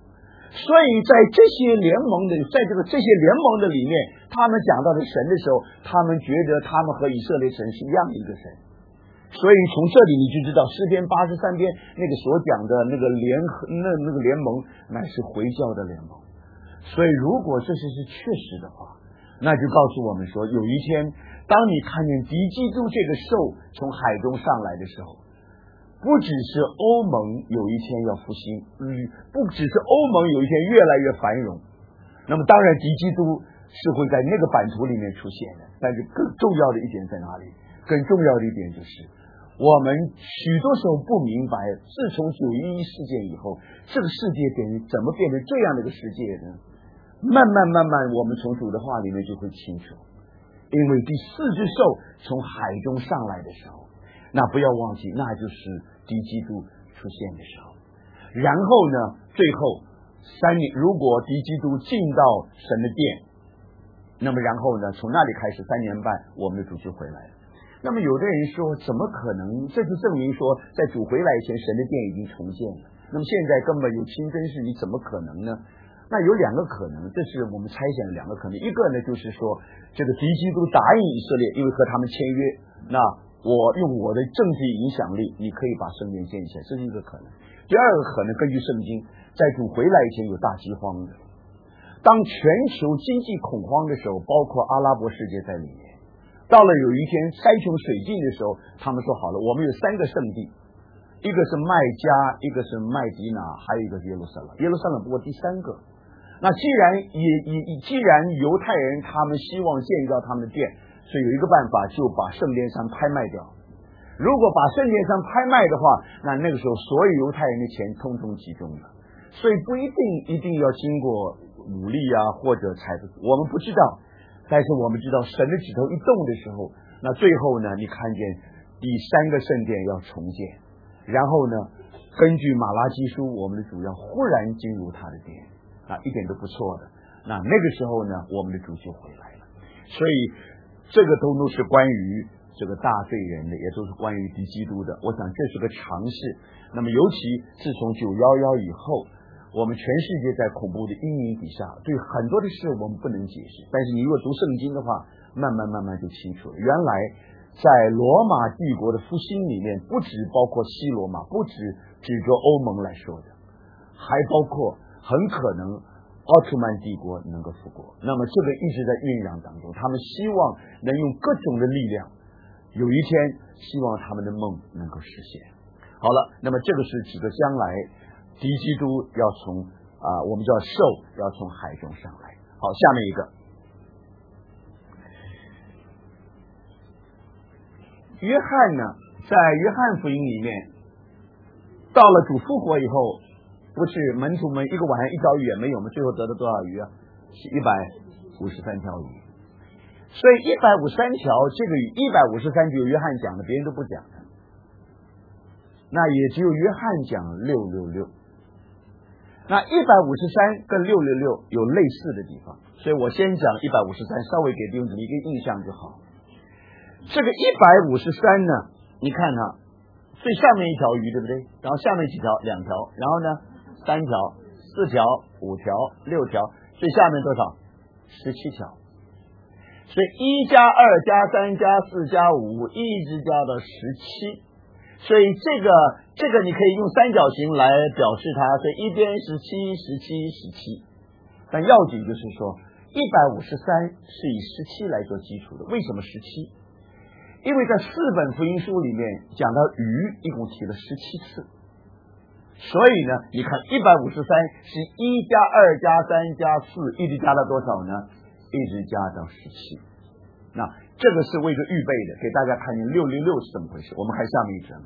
所以在这些联盟的，在这个这些联盟的里面，他们讲到的神的时候，他们觉得他们和以色列神是一样的一个神。所以从这里你就知道诗篇八十三篇那个所讲的那个联合那那个联盟乃是回教的联盟。所以如果这是是确实的话，那就告诉我们说，有一天当你看见敌基督这个兽从海中上来的时候，不只是欧盟有一天要复兴，嗯，不只是欧盟有一天越来越繁荣，那么当然敌基督是会在那个版图里面出现的。但是更重要的一点在哪里？更重要的一点就是我们许多时候不明白，自从九一一事件以后，这个世界变怎么变成这样的一个世界呢？慢慢慢慢我们从主的话里面就会清楚，因为第四只兽从海中上来的时候，那不要忘记，那就是敌基督出现的时候。然后呢，最后三年，如果敌基督进到神的殿，那么然后呢，从那里开始三年半，我们的主就回来了。那么有的人说，怎么可能？这就证明说，在主回来以前，神的殿已经重建了。那么现在根本有清真寺，你怎么可能呢？那有两个可能，这是我们猜想的两个可能。一个呢，就是说这个敌基督答应以色列，因为和他们签约，那我用我的政治影响力，你可以把圣殿建起来，这是一个可能。第二个可能，根据圣经，在主回来以前有大饥荒的，当全球经济恐慌的时候，包括阿拉伯世界在里面，到了有一天山穷水尽的时候，他们说好了，我们有三个圣地，一个是麦加，一个是麦迪拿，还有一个是耶路撒冷。耶路撒冷不过第三个。那既然也也既然犹太人他们希望建造他们的殿，所以有一个办法，就把圣殿山拍卖掉。如果把圣殿山拍卖的话，那那个时候所有犹太人的钱通通集中了。所以不一定一定要经过武力啊或者财富，我们不知道，但是我们知道神的指头一动的时候，那最后呢，你看见第三个圣殿要重建，然后呢，根据马拉基书，我们的主要忽然进入他的殿。那一点都不错的。那那个时候呢，我们的主就回来了。所以这个都都是关于这个大罪人的，也都是关于敌基督的。我想这是个常识。那么尤其自从九一一以后，我们全世界在恐怖的阴影底下，对很多的事我们不能解释。但是你如果读圣经的话，慢慢慢慢就清楚了。原来在罗马帝国的复兴里面，不只包括西罗马，不只指着欧盟来说的，还包括很可能奥特曼帝国能够复国。那么这个一直在酝酿当中，他们希望能用各种的力量，有一天希望他们的梦能够实现。好了，那么这个是指的将来敌基督要从啊、呃，我们叫兽要从海中上来。好，下面一个约翰呢，在约翰福音里面，到了主复活以后，不是门徒们一个晚上一条鱼也没有，我们最后得了多少鱼啊？是一百五十三条鱼。所以一百五十三条，这个一百五十三只有约翰讲的，别人都不讲的。那也只有约翰讲六六六。那一百五十三跟六六六有类似的地方，所以我先讲一百五十三，稍微给弟兄姊妹一个印象就好。这个一百五十三呢，你看哈，最上面一条鱼，对不对？然后下面几条，两条，然后呢，三条、四条、五条、六条，最下面多少？十七条。所以一加二加三加四加五，一直加到十七。所以这个这个你可以用三角形来表示它，所以一边十七、十七、十七。但要紧就是说，一百五十三是以十七来做基础的。为什么十七？因为在四本福音书里面讲到鱼一共提了十七次，所以呢，你看一百五十三是一加二加三加四，一直加到多少呢？一直加到十七。那这个是为着预备的，给大家看见六六六是怎么回事。我们看下面一张，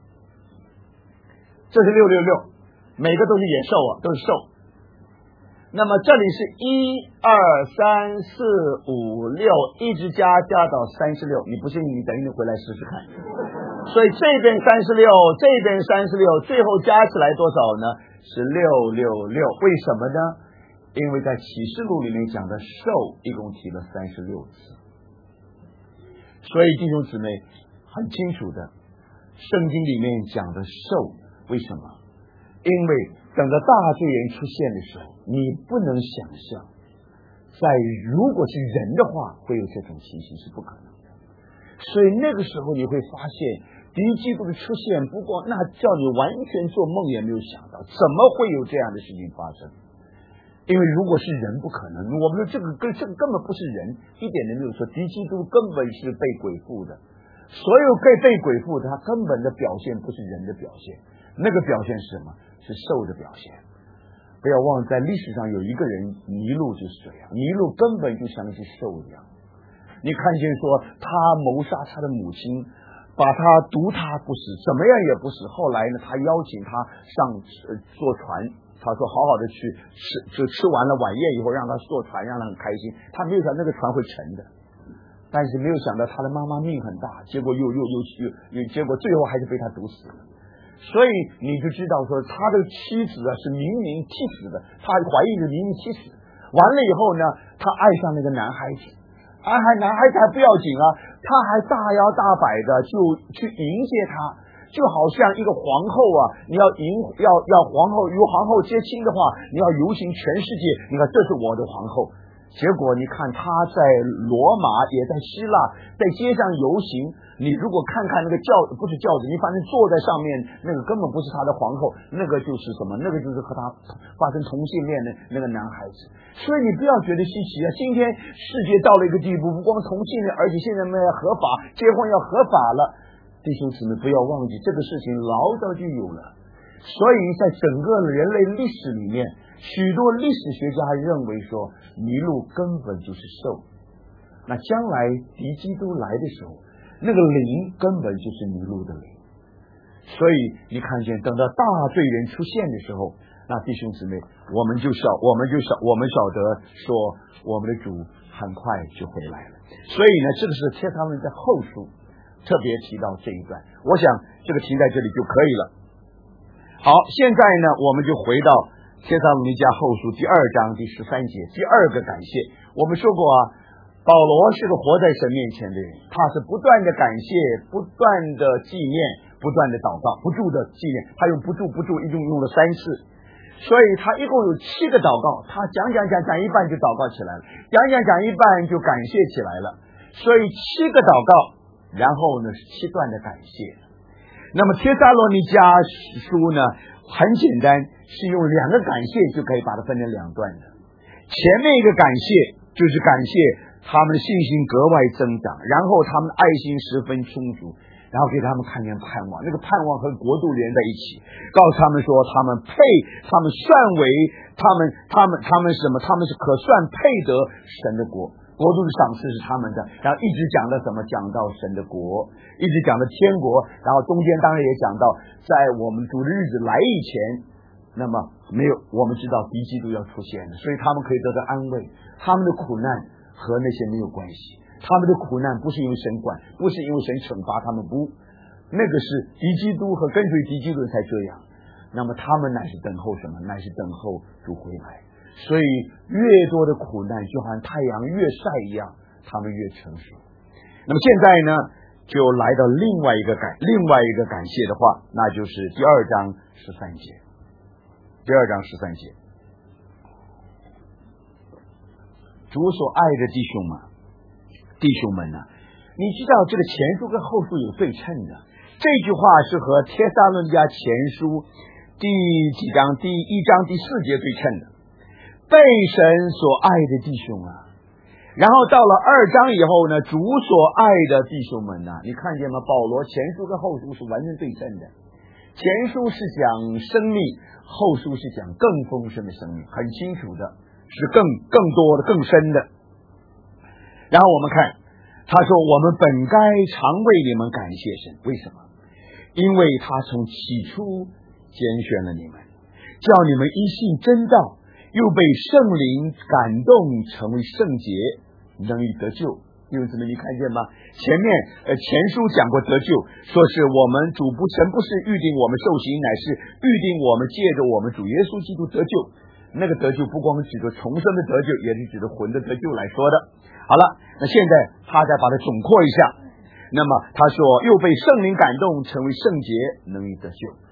这是六六六，每个都是野兽啊，都是兽。那么这里是一二三四五六，一直加加到三十六。你不信，你等一等回来试试看。所以这边三十六，这边三十六，最后加起来多少呢？是六六六。为什么呢？因为在启示录里面讲的兽一共提了三十六次。所以弟兄姊妹很清楚的，圣经里面讲的兽，为什么？因为等到大罪人出现的时候，你不能想象，在如果是人的话，会有这种情形是不可能的。所以那个时候你会发现，敌基督的出现，不过那叫你完全做梦也没有想到，怎么会有这样的事情发生？因为如果是人不可能，我们说这个跟这个根本不是人，一点都没有错。敌基督根本是被鬼附的，所有被被鬼附的，他根本的表现不是人的表现，那个表现是什么？是兽的表现。不要忘了，在历史上有一个人尼禄就是这样，尼禄根本就像是兽一样。你看见说他谋杀他的母亲，把他毒他不死，怎么样也不死。后来呢，他邀请他上、呃、坐船，他说好好的去吃，就吃完了晚宴以后让他坐船，让他很开心。他没有想到那个船会沉的，但是没有想到他的妈妈命很大，结果又又又又结果最后还是被他毒死了。所以你就知道说他的妻子啊是明明气死的，他怀孕是明明气死。完了以后呢，他爱上那个男孩子，啊还男孩子还不要紧啊，他还大摇大摆的就去迎接他，就好像一个皇后啊，你要迎要要皇后由皇后接亲的话，你要游行全世界，你看这是我的皇后。结果你看他在罗马也在希腊在街上游行，你如果看看那个轿不是轿子，你反正坐在上面那个根本不是他的皇后，那个就是什么？那个就是和他发生同性恋的那个男孩子。所以你不要觉得稀奇啊！今天世界到了一个地步，不光同性恋，而且现在呢合法结婚要合法了。弟兄姊妹不要忘记，这个事情老早就有了。所以在整个人类历史里面，许多历史学家认为说尼禄根本就是兽。那将来敌基督来的时候，那个灵根本就是尼禄的灵。所以你看见等到大罪人出现的时候，那弟兄姊妹我们就晓我们就晓我们晓得说我们的主很快就回来了。所以呢，这个是帖撒罗尼迦后书特别提到这一段，我想这个停在这里就可以了。好，现在呢我们就回到帖撒罗尼迦后书第二章第十三节，第二个感谢。我们说过啊，保罗是个活在神面前的人，他是不断的感谢，不断的纪念，不断的祷告，不住的纪念，他用不住不住一共用了三次，所以他一共有七个祷告，他讲讲讲讲一半就祷告起来了，讲讲讲一半就感谢起来了，所以七个祷告，然后呢是七段的感谢。那么帖撒罗尼迦书呢很简单，是用两个感谢就可以把它分成两段的。前面一个感谢就是感谢他们的信心格外增长，然后他们的爱心十分充足，然后给他们看见盼望，那个盼望和国度连在一起，告诉他们说他们配，他们算为他们他们他们什么，他们是可算配得神的国，国度的赏赐是他们的。然后一直讲到什么，讲到神的国，一直讲到天国，然后中间当然也讲到在我们主的日子来以前，那么没有我们知道敌基督要出现了，所以他们可以得到安慰，他们的苦难和那些没有关系，他们的苦难不是因为神管，不是因为神惩罚他们，不，那个是敌基督和跟随敌基督才这样。那么他们乃是等候什么？乃是等候主回来。所以越多的苦难就好像太阳越晒一样，他们越成熟。那么现在呢就来到另外一个感另外一个感谢的话，那就是第二章十三节。第二章十三节，主所爱的弟兄们弟兄们呢、啊，你知道这个前书跟后书有对称的，这句话是和帖撒罗尼迦前书第几章第一章第四节对称的，被神所爱的弟兄啊。然后到了二章以后呢，主所爱的弟兄们呢、啊，你看见吗？保罗前书跟后书是完全对称的，前书是讲生命，后书是讲更丰盛的生命，很清楚的，是更更多的更深的。然后我们看他说，我们本该常为你们感谢神，为什么？因为他从起初拣选了你们，叫你们依信真道，又被圣灵感动成为圣洁，能以得救。弟兄姊妹，你看见吗？前面呃前书讲过得救，说是我们主不神不是预定我们受刑，乃是预定我们借着我们主耶稣基督得救。那个得救不光指着重生的得救，也是指着魂的得救来说的。好了，那现在他再把它总括一下。那么他说，又被圣灵感动成为圣洁，能以得救。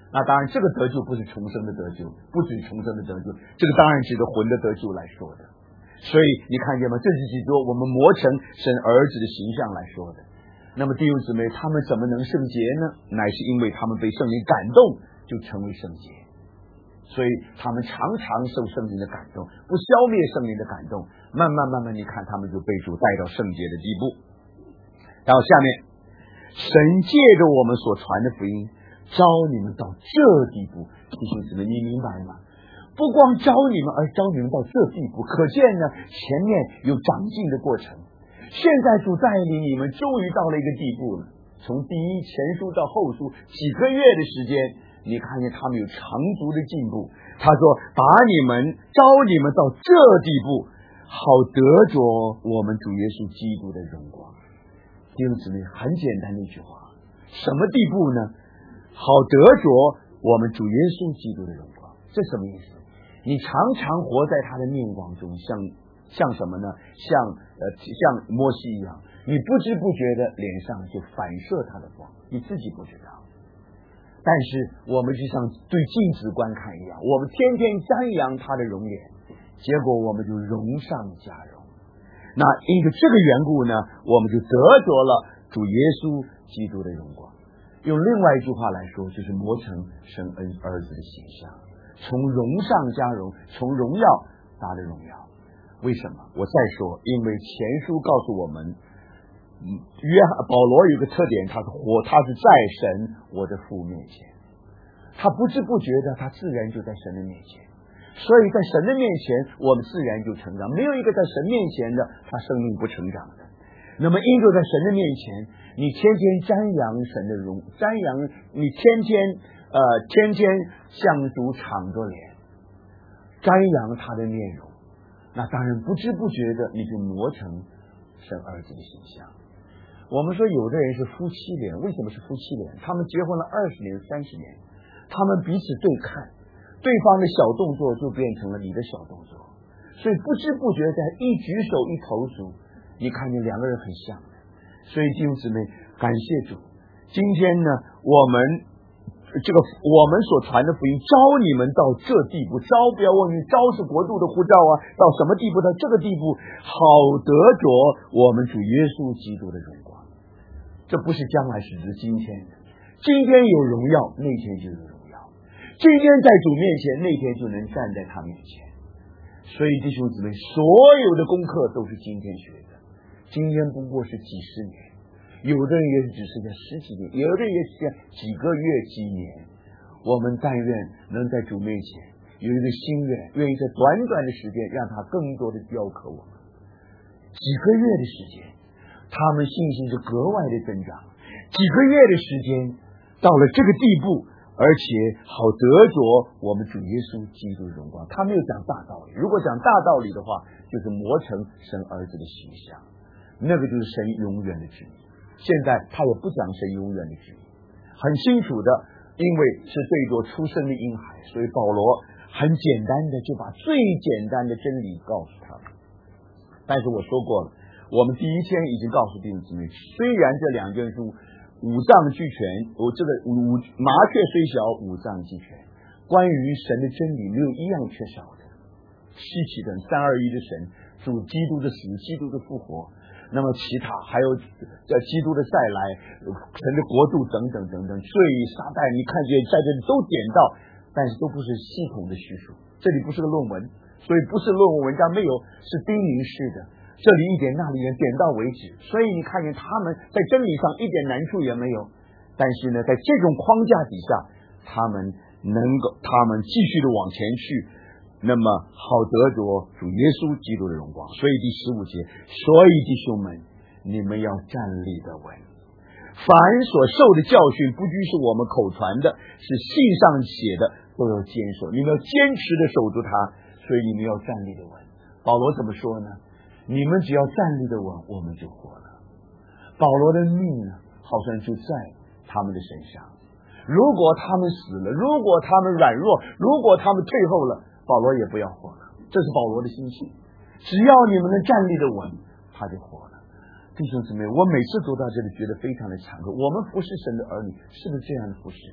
那当然，这个得救不是重生的得救，不止重生的得救，这个当然指的魂的得救来说的。所以你看见吗？这是几多我们磨成神儿子的形象来说的。那么弟兄姊妹，他们怎么能圣洁呢？乃是因为他们被圣灵感动，就成为圣洁。所以他们常常受圣灵的感动，不消灭圣灵的感动，慢慢慢慢，你看他们就被主带到圣洁的地步。然后下面，神借着我们所传的福音，招你们到这地步，弟兄姊妹，你明白吗？不光招你们，而招你们到这地步，可见呢，前面有长进的过程。现在主带领你们，终于到了一个地步了。从第一前书到后书，几个月的时间，你看见他们有长足的进步。他说，把你们招你们到这地步，好得着我们主耶稣基督的荣光。弟兄姊妹，很简单的一句话，什么地步呢？好得着我们主耶稣基督的荣光。这什么意思？你常常活在他的面光中，像像什么呢？像呃像摩西一样，你不知不觉的脸上就反射他的光，你自己不知道。但是我们就像对镜子观看一样，我们天天瞻仰他的容颜，结果我们就荣上加荣。那因着这个缘故呢，我们就得着了主耶稣基督的荣光。用另外一句话来说，就是磨成神恩儿子的形象，从荣上加荣，从荣耀达的荣耀。为什么？我再说，因为前书告诉我们，约翰保罗有个特点，他是活，他是在神我的父面前，他不知不觉的，他自然就在神的面前。所以在神的面前，我们自然就成长。没有一个在神面前的，他生命不成长的。那么因着在神的面前，你天天瞻仰神的荣，瞻仰你天天呃天天向主敞着脸，瞻仰他的面容，那当然不知不觉的你就磨成神儿子的形象。我们说有的人是夫妻脸，为什么是夫妻脸？他们结婚了二十年、三十年，他们彼此对看，对方的小动作就变成了你的小动作，所以不知不觉在一举手一投足，你看见两个人很像的。所以弟兄姊妹，感谢主，今天呢，我们这个我们所传的福音招你们到这地步，招不要忘记，招是国度的呼召啊，到什么地步？到这个地步，好得着我们主耶稣基督的荣光。这不是将来，是指今天的。今天有荣耀，那天就有荣耀。今天在主面前，那天就能站在他面前。所以弟兄姊妹，所有的功课都是今天学的。今天不过是几十年，有的人也只是在十几年，有的人也是几个月、几年。我们但愿能在主面前有一个心愿，愿意在短短的时间让他更多的雕刻我们。几个月的时间，他们信心是格外的增长。几个月的时间，到了这个地步，而且好得着我们主耶稣基督的荣光。他没有讲大道理，如果讲大道理的话，就是磨成神儿子的形象，那个就是神永远的旨意。现在他也不讲神永远的旨意，很清楚的，因为是对着出生的婴孩，所以保罗很简单的就把最简单的真理告诉他们。但是我说过了，我们第一天已经告诉弟兄姊妹，虽然这两卷书五脏俱全，我这个五麻雀虽小，五脏俱全，关于神的真理没有一样缺少的。稀奇的三二一的神，主基督的死，基督的复活，那么其他还有在基督的再来，神的国度等等等等，罪撒旦，你看见在这里都点到，但是都不是系统的叙述，这里不是个论文，所以不是论文文章，没有，是叮咛式的，这里一点那里一点，点到为止。所以你看见他们在真理上一点难处也没有，但是呢，在这种框架底下，他们能够他们继续的往前去，那么好得着主耶稣基督的荣光。所以第十五节，所以弟兄们，你们要站立得稳，凡所受的教训，不拘是我们口传的，是信上写的，都要坚守。你们要坚持的守住它，所以你们要站立得稳。保罗怎么说呢？你们只要站立得稳，我们就活了。保罗的命呢，好像就在他们的身上。如果他们死了，如果他们软弱，如果他们退后了，保罗也不要活了。这是保罗的心情。只要你们能站立得稳，他就活了。弟兄姊妹，我每次读到这里觉得非常的惭愧。我们服侍神的儿女是不是这样的服侍呢？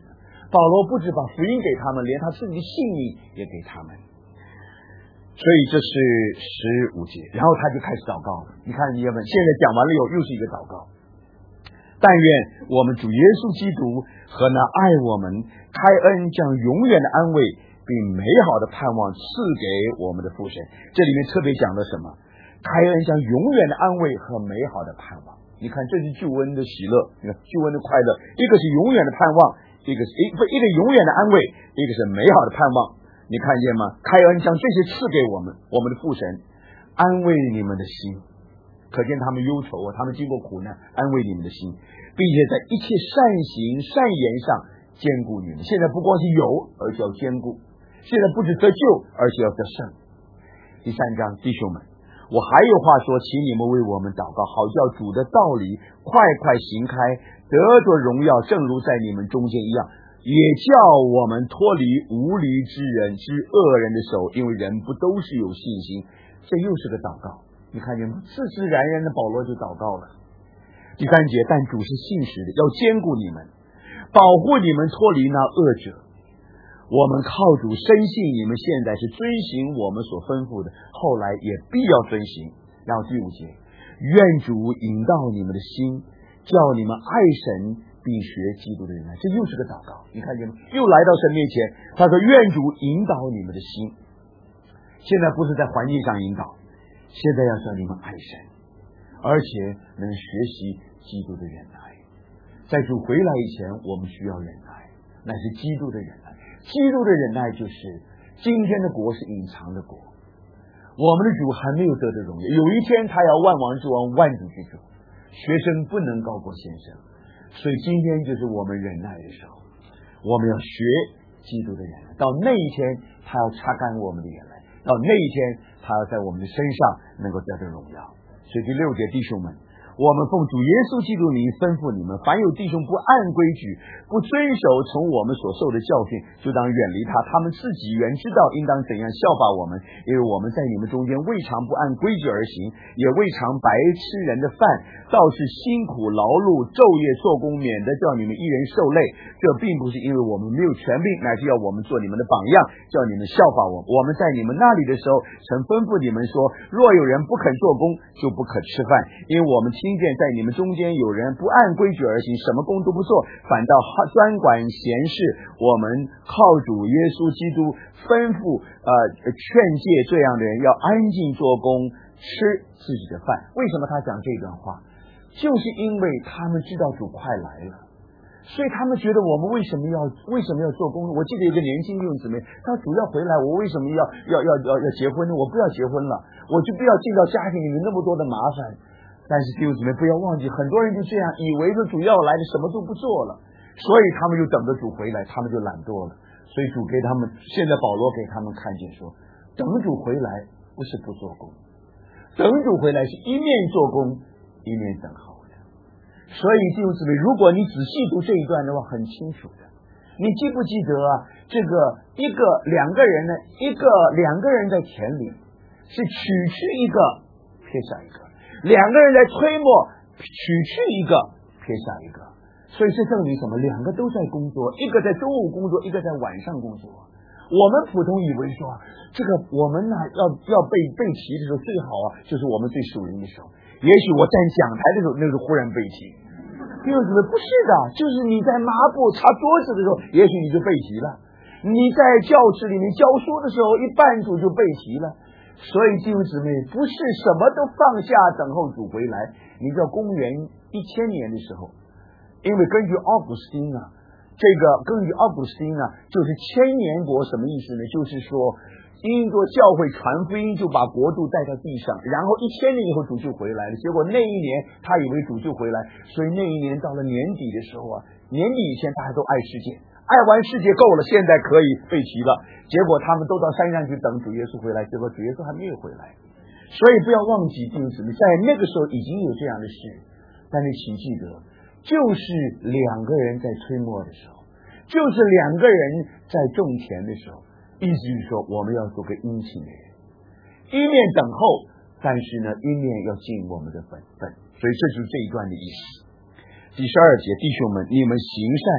保罗不止把福音给他们，连他自己的性命也给他们。所以这是十五节，然后他就开始祷告了。你看你们现在讲完了以后，又是一个祷告。但愿我们主耶稣基督和那爱我们、开恩将永远的安慰并美好的盼望赐给我们的父神。这里面特别讲了什么？开恩将永远的安慰和美好的盼望。你看，这是救恩的喜乐，你看救恩的快乐，一个是永远的盼望，一个是一不一个永远的安慰，一个是美好的盼望。你看见吗？开恩将这些赐给我们，我们的父神安慰你们的心，可见他们忧愁啊，他们经过苦难，安慰你们的心，并且在一切善行善言上坚固你们。现在不光是有，而且要坚固，现在不止得救，而且要得胜。第三章，弟兄们，我还有话说，请你们为我们祷告，好叫主的道理快快行开，得着荣耀，正如在你们中间一样，也叫我们脱离无理之人之恶人的手，因为人不都是有信心。这又是个祷告，你看见吗？自自然然的保罗就祷告了。第三节，但主是信实的，要坚固你们，保护你们脱离那恶者。我们靠主深信你们现在是遵行我们所吩咐的，后来也必要遵行。然后第五节，愿主引导你们的心，叫你们爱神并学基督的人。这又是个祷告，你看见吗？又来到神面前，他说愿主引导你们的心。现在不是在环境上引导，现在要叫你们爱神，而且能学习基督的忍耐。在主回来以前，我们需要忍耐，乃是基督的忍耐。基督的忍耐就是今天的国是隐藏的国，我们的主还没有得到荣耀，有一天他要万王之王，万主之主，学生不能高过先生。所以今天就是我们忍耐的时候，我们要学基督的忍耐，到那一天他要擦干我们的眼泪，到那一天他要在我们的身上能够得到荣耀。所以第六节，弟兄们，我们奉主耶稣基督名吩咐你们，凡有弟兄不按规矩，不遵守从我们所受的教训，就当远离他。他们自己原知道应当怎样效法我们，因为我们在你们中间未尝不按规矩而行，也未尝白吃人的饭，倒是辛苦劳碌，昼夜做工，免得叫你们一人受累。这并不是因为我们没有权柄，乃是要我们做你们的榜样，叫你们效法我们。我们在你们那里的时候，曾吩咐你们说，若有人不肯做工，就不可吃饭，因为我们听见在你们中间有人不按规矩而行，什么工都不做，反倒专管闲事。我们靠主耶稣基督吩咐呃劝诫这样的人要安静做工，吃自己的饭。为什么他讲这段话？就是因为他们知道主快来了，所以他们觉得我们为什么要为什么要做工？我记得有个年轻弟兄姊妹，他主要回来，我为什么要要要要要结婚呢？我不要结婚了，我就不要进到家庭里面那么多的麻烦。但是弟兄姊妹不要忘记，很多人就这样以为说主要来的什么都不做了，所以他们就等着主回来，他们就懒惰了。所以主给他们，现在保罗给他们看见说，等主回来不是不做工，等主回来是一面做工一面等候的。所以弟兄姊妹，如果你仔细读这一段的话，很清楚的。你记不记得啊？这个一个两个人呢，一个两个人在田里，是取去一个撇下一个，两个人在推磨，取去一个撇下一个。所以这证明什么？两个都在工作，一个在中午工作，一个在晚上工作。我们普通以为说，这个我们呢要要背背题的时候最好啊，就是我们最属灵的时候。也许我站讲台的时候，那是忽然背题。弟兄姊妹，不是的，就是你在抹布擦桌子的时候，也许你就背题了；你在教室里面教书的时候，一半主就背题了。所以弟兄姊妹，不是什么都放下等候主回来。你知道公元一千年的时候，因为根据奥古斯丁啊，这个根据奥古斯丁呢，就是千年国，什么意思呢？就是说，因着教会传福音，就把国度带到地上，然后一千年以后主就回来了。结果那一年他以为主就回来，所以那一年到了年底的时候啊，年底以前大家都爱世界，爱完世界够了，现在可以背题了。结果他们都到山上去等主耶稣回来，结果主耶稣还没有回来。所以不要忘记弟兄姊妹，在那个时候已经有这样的事，但是请记得，就是两个人在推磨的时候，就是两个人在种田的时候，意思就是说我们要做个殷勤的人，一面等候，但是呢一面要尽我们的本分。所以这就是这一段的意思。第十二节，弟兄们，你们行善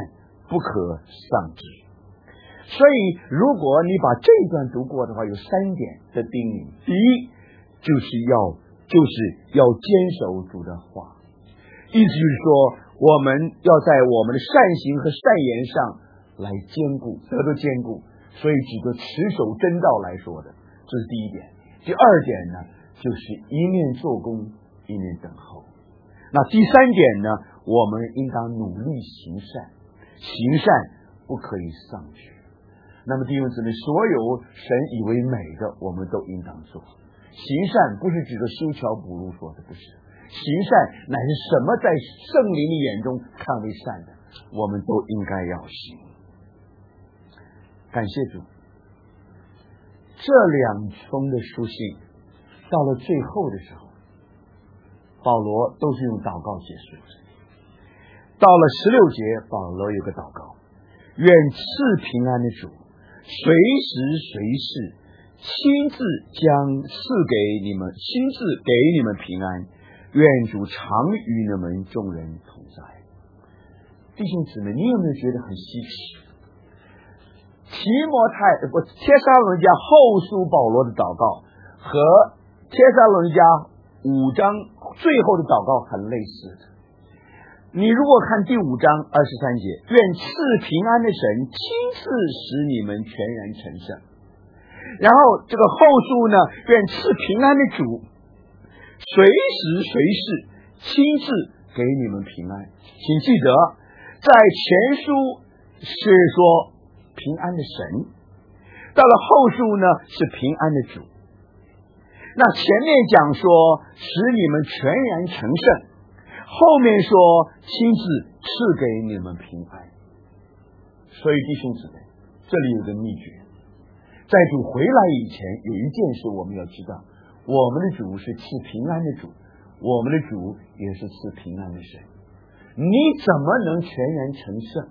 不可丧志。所以如果你把这一段读过的话，有三点的叮咛。第一，就是要就是要坚守主的话，意思就是说我们要在我们的善行和善言上来坚固，得到坚固。所以指着持守真道来说的，这是第一点。第二点呢，就是一面做工一面等候。那第三点呢，我们应当努力行善，行善不可以丧志。那么弟兄姊妹，所有神以为美的，我们都应当做。行善不是指着修桥补路说的，不是。行善乃是什么在圣灵的眼中看为善的，我们都应该要行。感谢主，这两封的书信到了最后的时候，保罗都是用祷告结束的。到了十六节，保罗有个祷告：愿赐平安的主随时随事亲自将赐给你们，亲自给你们平安。愿主常与你们众人同在。弟兄姊妹，你有没有觉得很稀奇？提摩太不帖撒罗尼迦后书保罗的祷告和帖撒罗尼迦五章最后的祷告很类似的。你如果看第五章二十三节，愿赐平安的神亲自使你们全然成圣。然后这个后书呢，愿赐平安的主随时随事亲自给你们平安。请记得，在前书是说平安的神，到了后书呢是平安的主。那前面讲说使你们全然成圣，后面说亲自赐给你们平安。所以弟兄姊妹，这里有个秘诀，在主回来以前，有一件事我们要知道，我们的主是赐平安的主，我们的主也是赐平安的神。你怎么能全然成圣？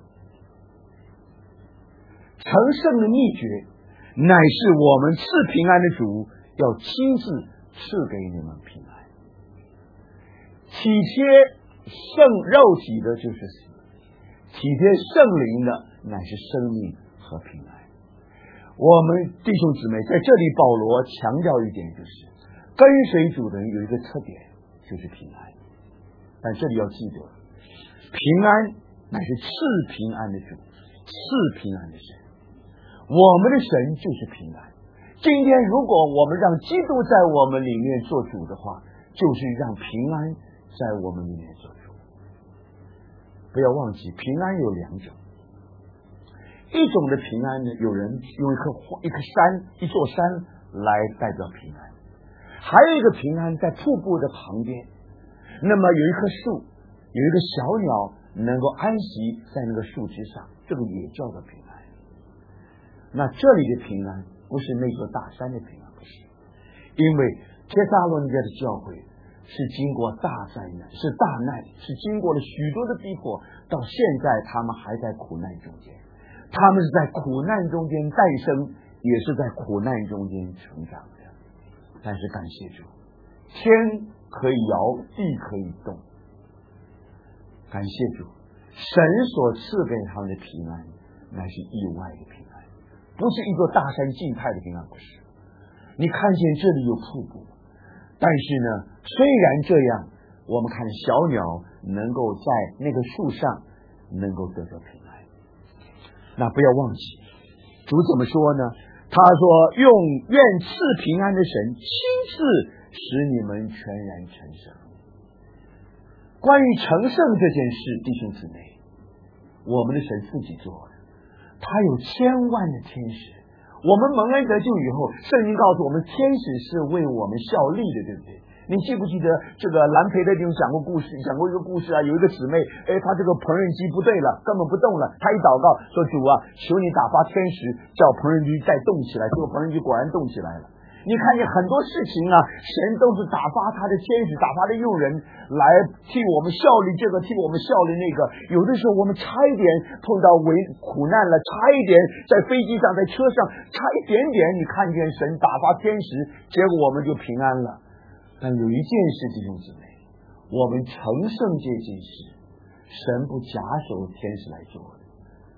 成圣的秘诀乃是我们赐平安的主要亲自赐给你们平安。体贴圣肉体的就是死，体贴圣灵的乃是生命和平安。我们弟兄姊妹，在这里保罗强调一点，就是跟随主的人有一个特点，就是平安。但这里要记得，平安乃是赐平安的主，赐平安的神。我们的神就是平安。今天如果我们让基督在我们里面做主的话，就是让平安在我们里面做主。不要忘记，平安有两种，一种的平安呢，有人用一棵一棵山一座山来代表平安，还有一个平安在瀑布的旁边，那么有一棵树，有一个小鸟能够安息在那个树枝上，这个也叫做平安。那这里的平安不是那座大山的平安，不是，因为帖撒罗尼迦的教会是经过大灾难，是大难，是经过了许多的逼迫，到现在他们还在苦难中间，他们是在苦难中间诞生，也是在苦难中间成长的。但是感谢主，天可以摇，地可以动。感谢主，神所赐给他们的平安乃是意外的平安，不是一座大山静态的平安，不是。你看见这里有瀑布，但是呢，虽然这样，我们看小鸟能够在那个树上能够得到平安。那不要忘记，主怎么说呢？他说用愿赐平安的神亲自使你们全然成圣。关于成圣这件事，弟兄姊妹，我们的神自己做的，他有千万的天使。我们蒙恩得救以后，圣经告诉我们，天使是为我们效力的，对不对？你记不记得这个兰培的弟兄讲过故事，讲过一个故事啊？有一个姊妹，哎，她这个缝纫机不对了，根本不动了。她一祷告说：“主啊，求你打发天使，叫缝纫机再动起来。”结果缝纫机果然动起来了。你看见很多事情啊，神都是打发他的天使，打发的用人来替我们效力这个，替我们效力那个。有的时候我们差一点碰到危苦难了，差一点在飞机上，在车上，差一点点，你看见神打发天使，结果我们就平安了。但有一件事，弟兄姊妹，我们成圣这件事，神不假手天使来做的，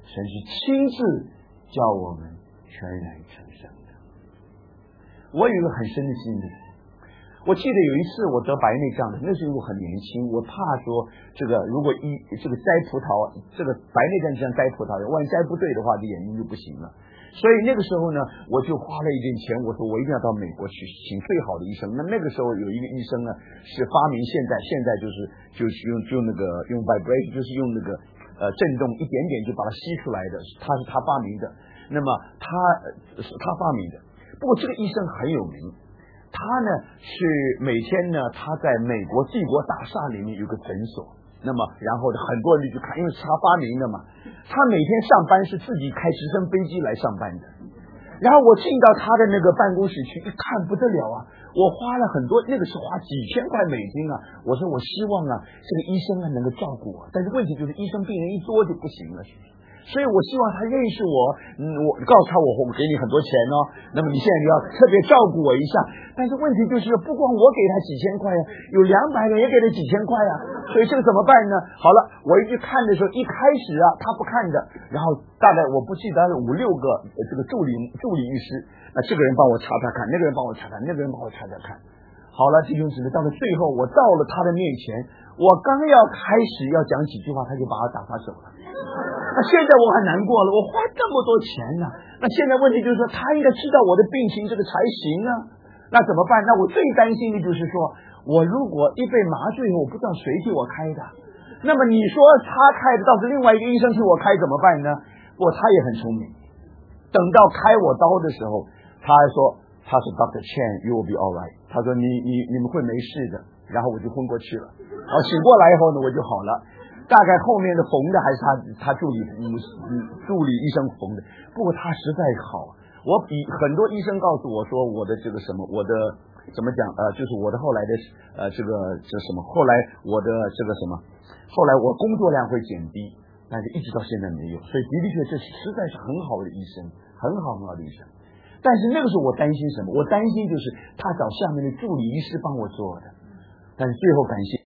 神是亲自叫我们全然成圣的。我有一个很深的经历，我记得有一次我得白内障的，那时候我很年轻，我怕说这个如果一这个摘葡萄，这个白内障就像摘葡萄一样，万一摘不对的话，这眼睛就不行了。所以那个时候呢，我就花了一点钱，我说我一定要到美国去请最好的医生。那那个时候有一个医生呢，是发明现在现在就是就是用用那个用 vibration， 就是用那个呃震动一点点就把它吸出来的，他是他发明的。那么他是他发明的。不过这个医生很有名，他呢是每天呢他在美国帝国大厦里面有个诊所。那么然后很多人就去看，因为是他发明的嘛。他每天上班是自己开直升飞机来上班的。然后我进到他的那个办公室去，一看不得了啊，我花了很多，那个是花几千块美金啊。我说我希望啊这个医生啊能够照顾我，但是问题就是医生病人一多就不行了，是不是？所以我希望他认识我，嗯，我告诉他我我给你很多钱哦，那么你现在就要特别照顾我一下。但是问题就是不光我给他几千块呀，有两百个也给他几千块呀，所以这个怎么办呢？好了，我一去看的时候，一开始啊他不看的，然后大概我不记得五六个这个助理助理医师，那这个人帮我查查看，那个人帮我查查，那个人帮我查查看。好了，弟兄姊妹，到了最后我到了他的面前，我刚要开始要讲几句话，他就把我打发走了。那现在我很难过了，我花这么多钱呢、啊。那现在问题就是说，他应该知道我的病情这个才行啊。那怎么办？那我最担心的就是说，我如果一被麻醉以后，我不知道谁替我开的。那么你说他开的，倒是另外一个医生替我开怎么办呢？不过他也很聪明，等到开我刀的时候，他还说他是 Doctor Chen， you will be all right。他说你你你们会没事的。然后我就昏过去了。然后醒过来以后呢，我就好了。大概后面的缝的还是他他助理嗯助理医生缝的，不过他实在好。我比很多医生告诉我说我的这个什么我的怎么讲呃就是我的后来的呃这个这什么后来我的这个什么后来我工作量会减低，但是一直到现在没有。所以的的确这实在是很好的医生，很好很好的医生。但是那个时候我担心什么？我担心就是他找下面的助理医师帮我做的。但是最后感谢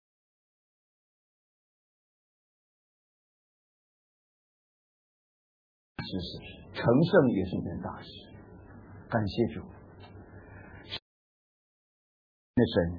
知识，成圣也是一件大事。感谢主，那神，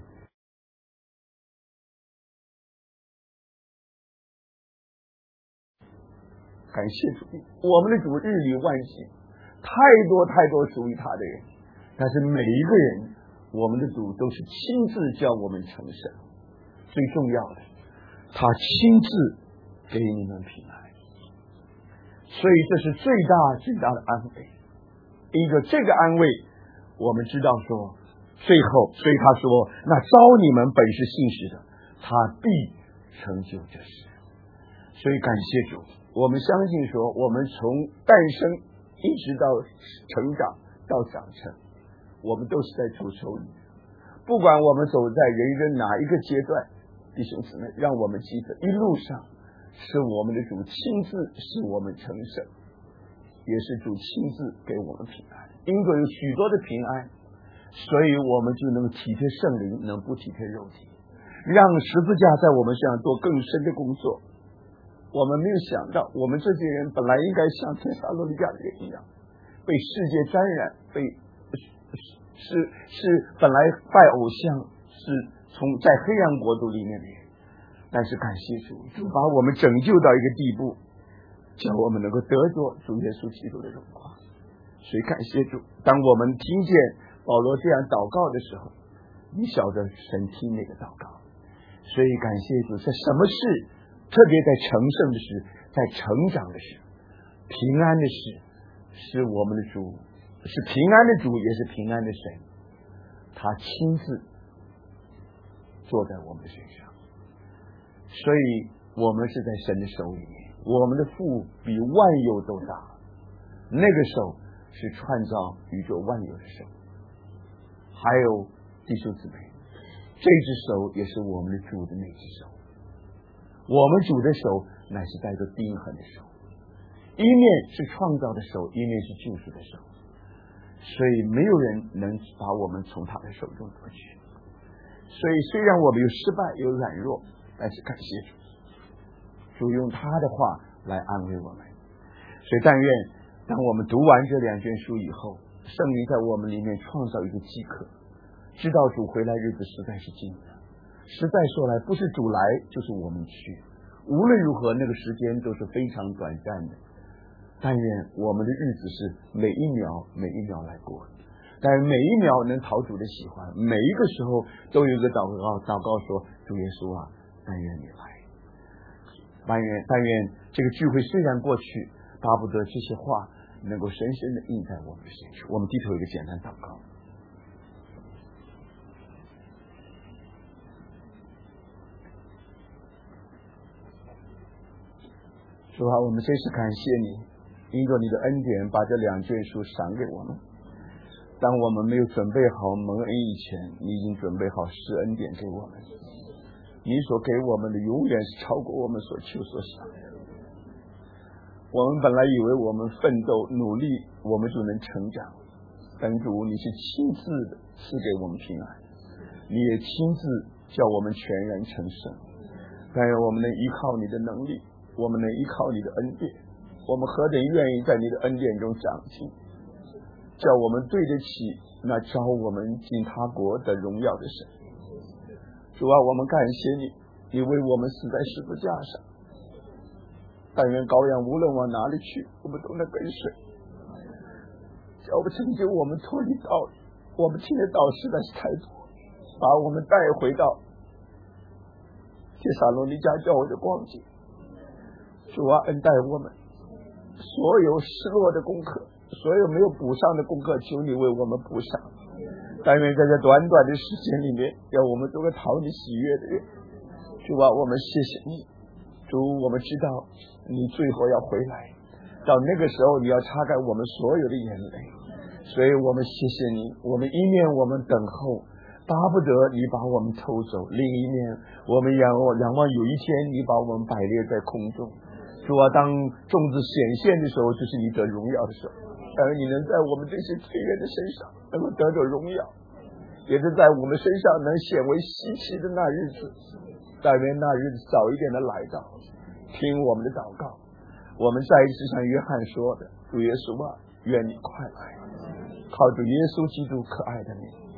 感谢主，我们的主日理万机，太多太多属于他的人，但是每一个人，我们的主都是亲自叫我们成圣。最重要的，他亲自给你们平安。所以这是最大最大的安慰。一个这个安慰，我们知道说，最后，所以他说，那招你们本是信实的，他必成就这事。所以感谢主，我们相信说，我们从诞生一直到成长到长成，我们都是在主手里。不管我们走在人生哪一个阶段，弟兄姊妹，让我们记得一路上是我们的主亲自使我们成圣，也是主亲自给我们平安。因为有许多的平安，所以我们就能体贴圣灵，能不体贴肉体，让十字架在我们身上做更深的工作。我们没有想到，我们这些人本来应该像帖撒罗尼迦的人一样，被世界沾染，被是是本来拜偶像，是从在黑暗国度里面的人。但是感谢主，主把我们拯救到一个地步，叫我们能够得着主耶稣基督的荣光。所以感谢主，当我们听见保罗这样祷告的时候，你晓得神听那个祷告。所以感谢主，在什么事，特别在成圣的事，在成长的事，平安的事，是我们的主，是平安的主，也是平安的神，他亲自坐在我们的身上。所以我们是在神的手里面，我们的父比万有都大，那个手是创造宇宙万有的手。还有弟兄姊妹，这只手也是我们的主的那只手。我们主的手乃是带着钉痕的手，一面是创造的手，一面是救赎的手，所以没有人能把我们从他的手中夺去。所以虽然我们有失败有软弱，但是感谢主，主用他的话来安慰我们。 所以但愿当我们读完这两卷书以后，圣灵在我们里面创造一个饥渴，知道主回来日子实在是近了。实在说来，不是主来就是我们去，无论如何那个时间都是非常短暂的。但愿我们的日子是每一秒每一秒来过，但每一秒能讨主的喜欢，每一个时候都有一个祷告，祷告说：主耶稣啊，但愿你来。但愿但愿这个聚会虽然过去，巴不得这些话能够深深的印在我们的心处。我们低头一个简单祷告。主啊，我们真是感谢你，因着你的恩典把这两卷书赏给我们。当我们没有准备好蒙恩以前，你已经准备好施恩典给我们。你所给我们的永远是超过我们所求所想的。我们本来以为我们奋斗努力我们就能成长，但主你是亲自的赐给我们平安，你也亲自叫我们全然成圣。但愿我们能依靠你的能力，我们能依靠你的恩典，我们何等愿意在你的恩典中长进，叫我们对得起那召我们进他国的荣耀的神。主啊，我们感谢你，你为我们死在十字架上。但愿羔羊无论往哪里去，我们都能跟随，叫我们成就我们脱离道理。我们听的道实在是太多，把我们带回到帖撒罗尼迦教会的光景。主啊，恩待我们，所有失落的功课，所有没有补上的功课，求你为我们补上。但愿在这短短的时间里面，让我们做个讨你喜悦的人。主啊，我们谢谢你。主，我们知道你最后要回来，到那个时候你要擦干我们所有的眼泪，所以我们谢谢你。我们一面我们等候，巴不得你把我们偷走，另一面我们仰望仰望有一天你把我们摆列在空中。主啊，当种子显现的时候，就是你得荣耀的时候。但是你能在我们这些罪人的身上能够得着荣耀，也是在我们身上能显为稀奇的那日子。但愿那日子早一点的来到，听我们的祷告。我们再一次像约翰说的，主耶稣啊，愿你快来，靠主耶稣基督可爱的名。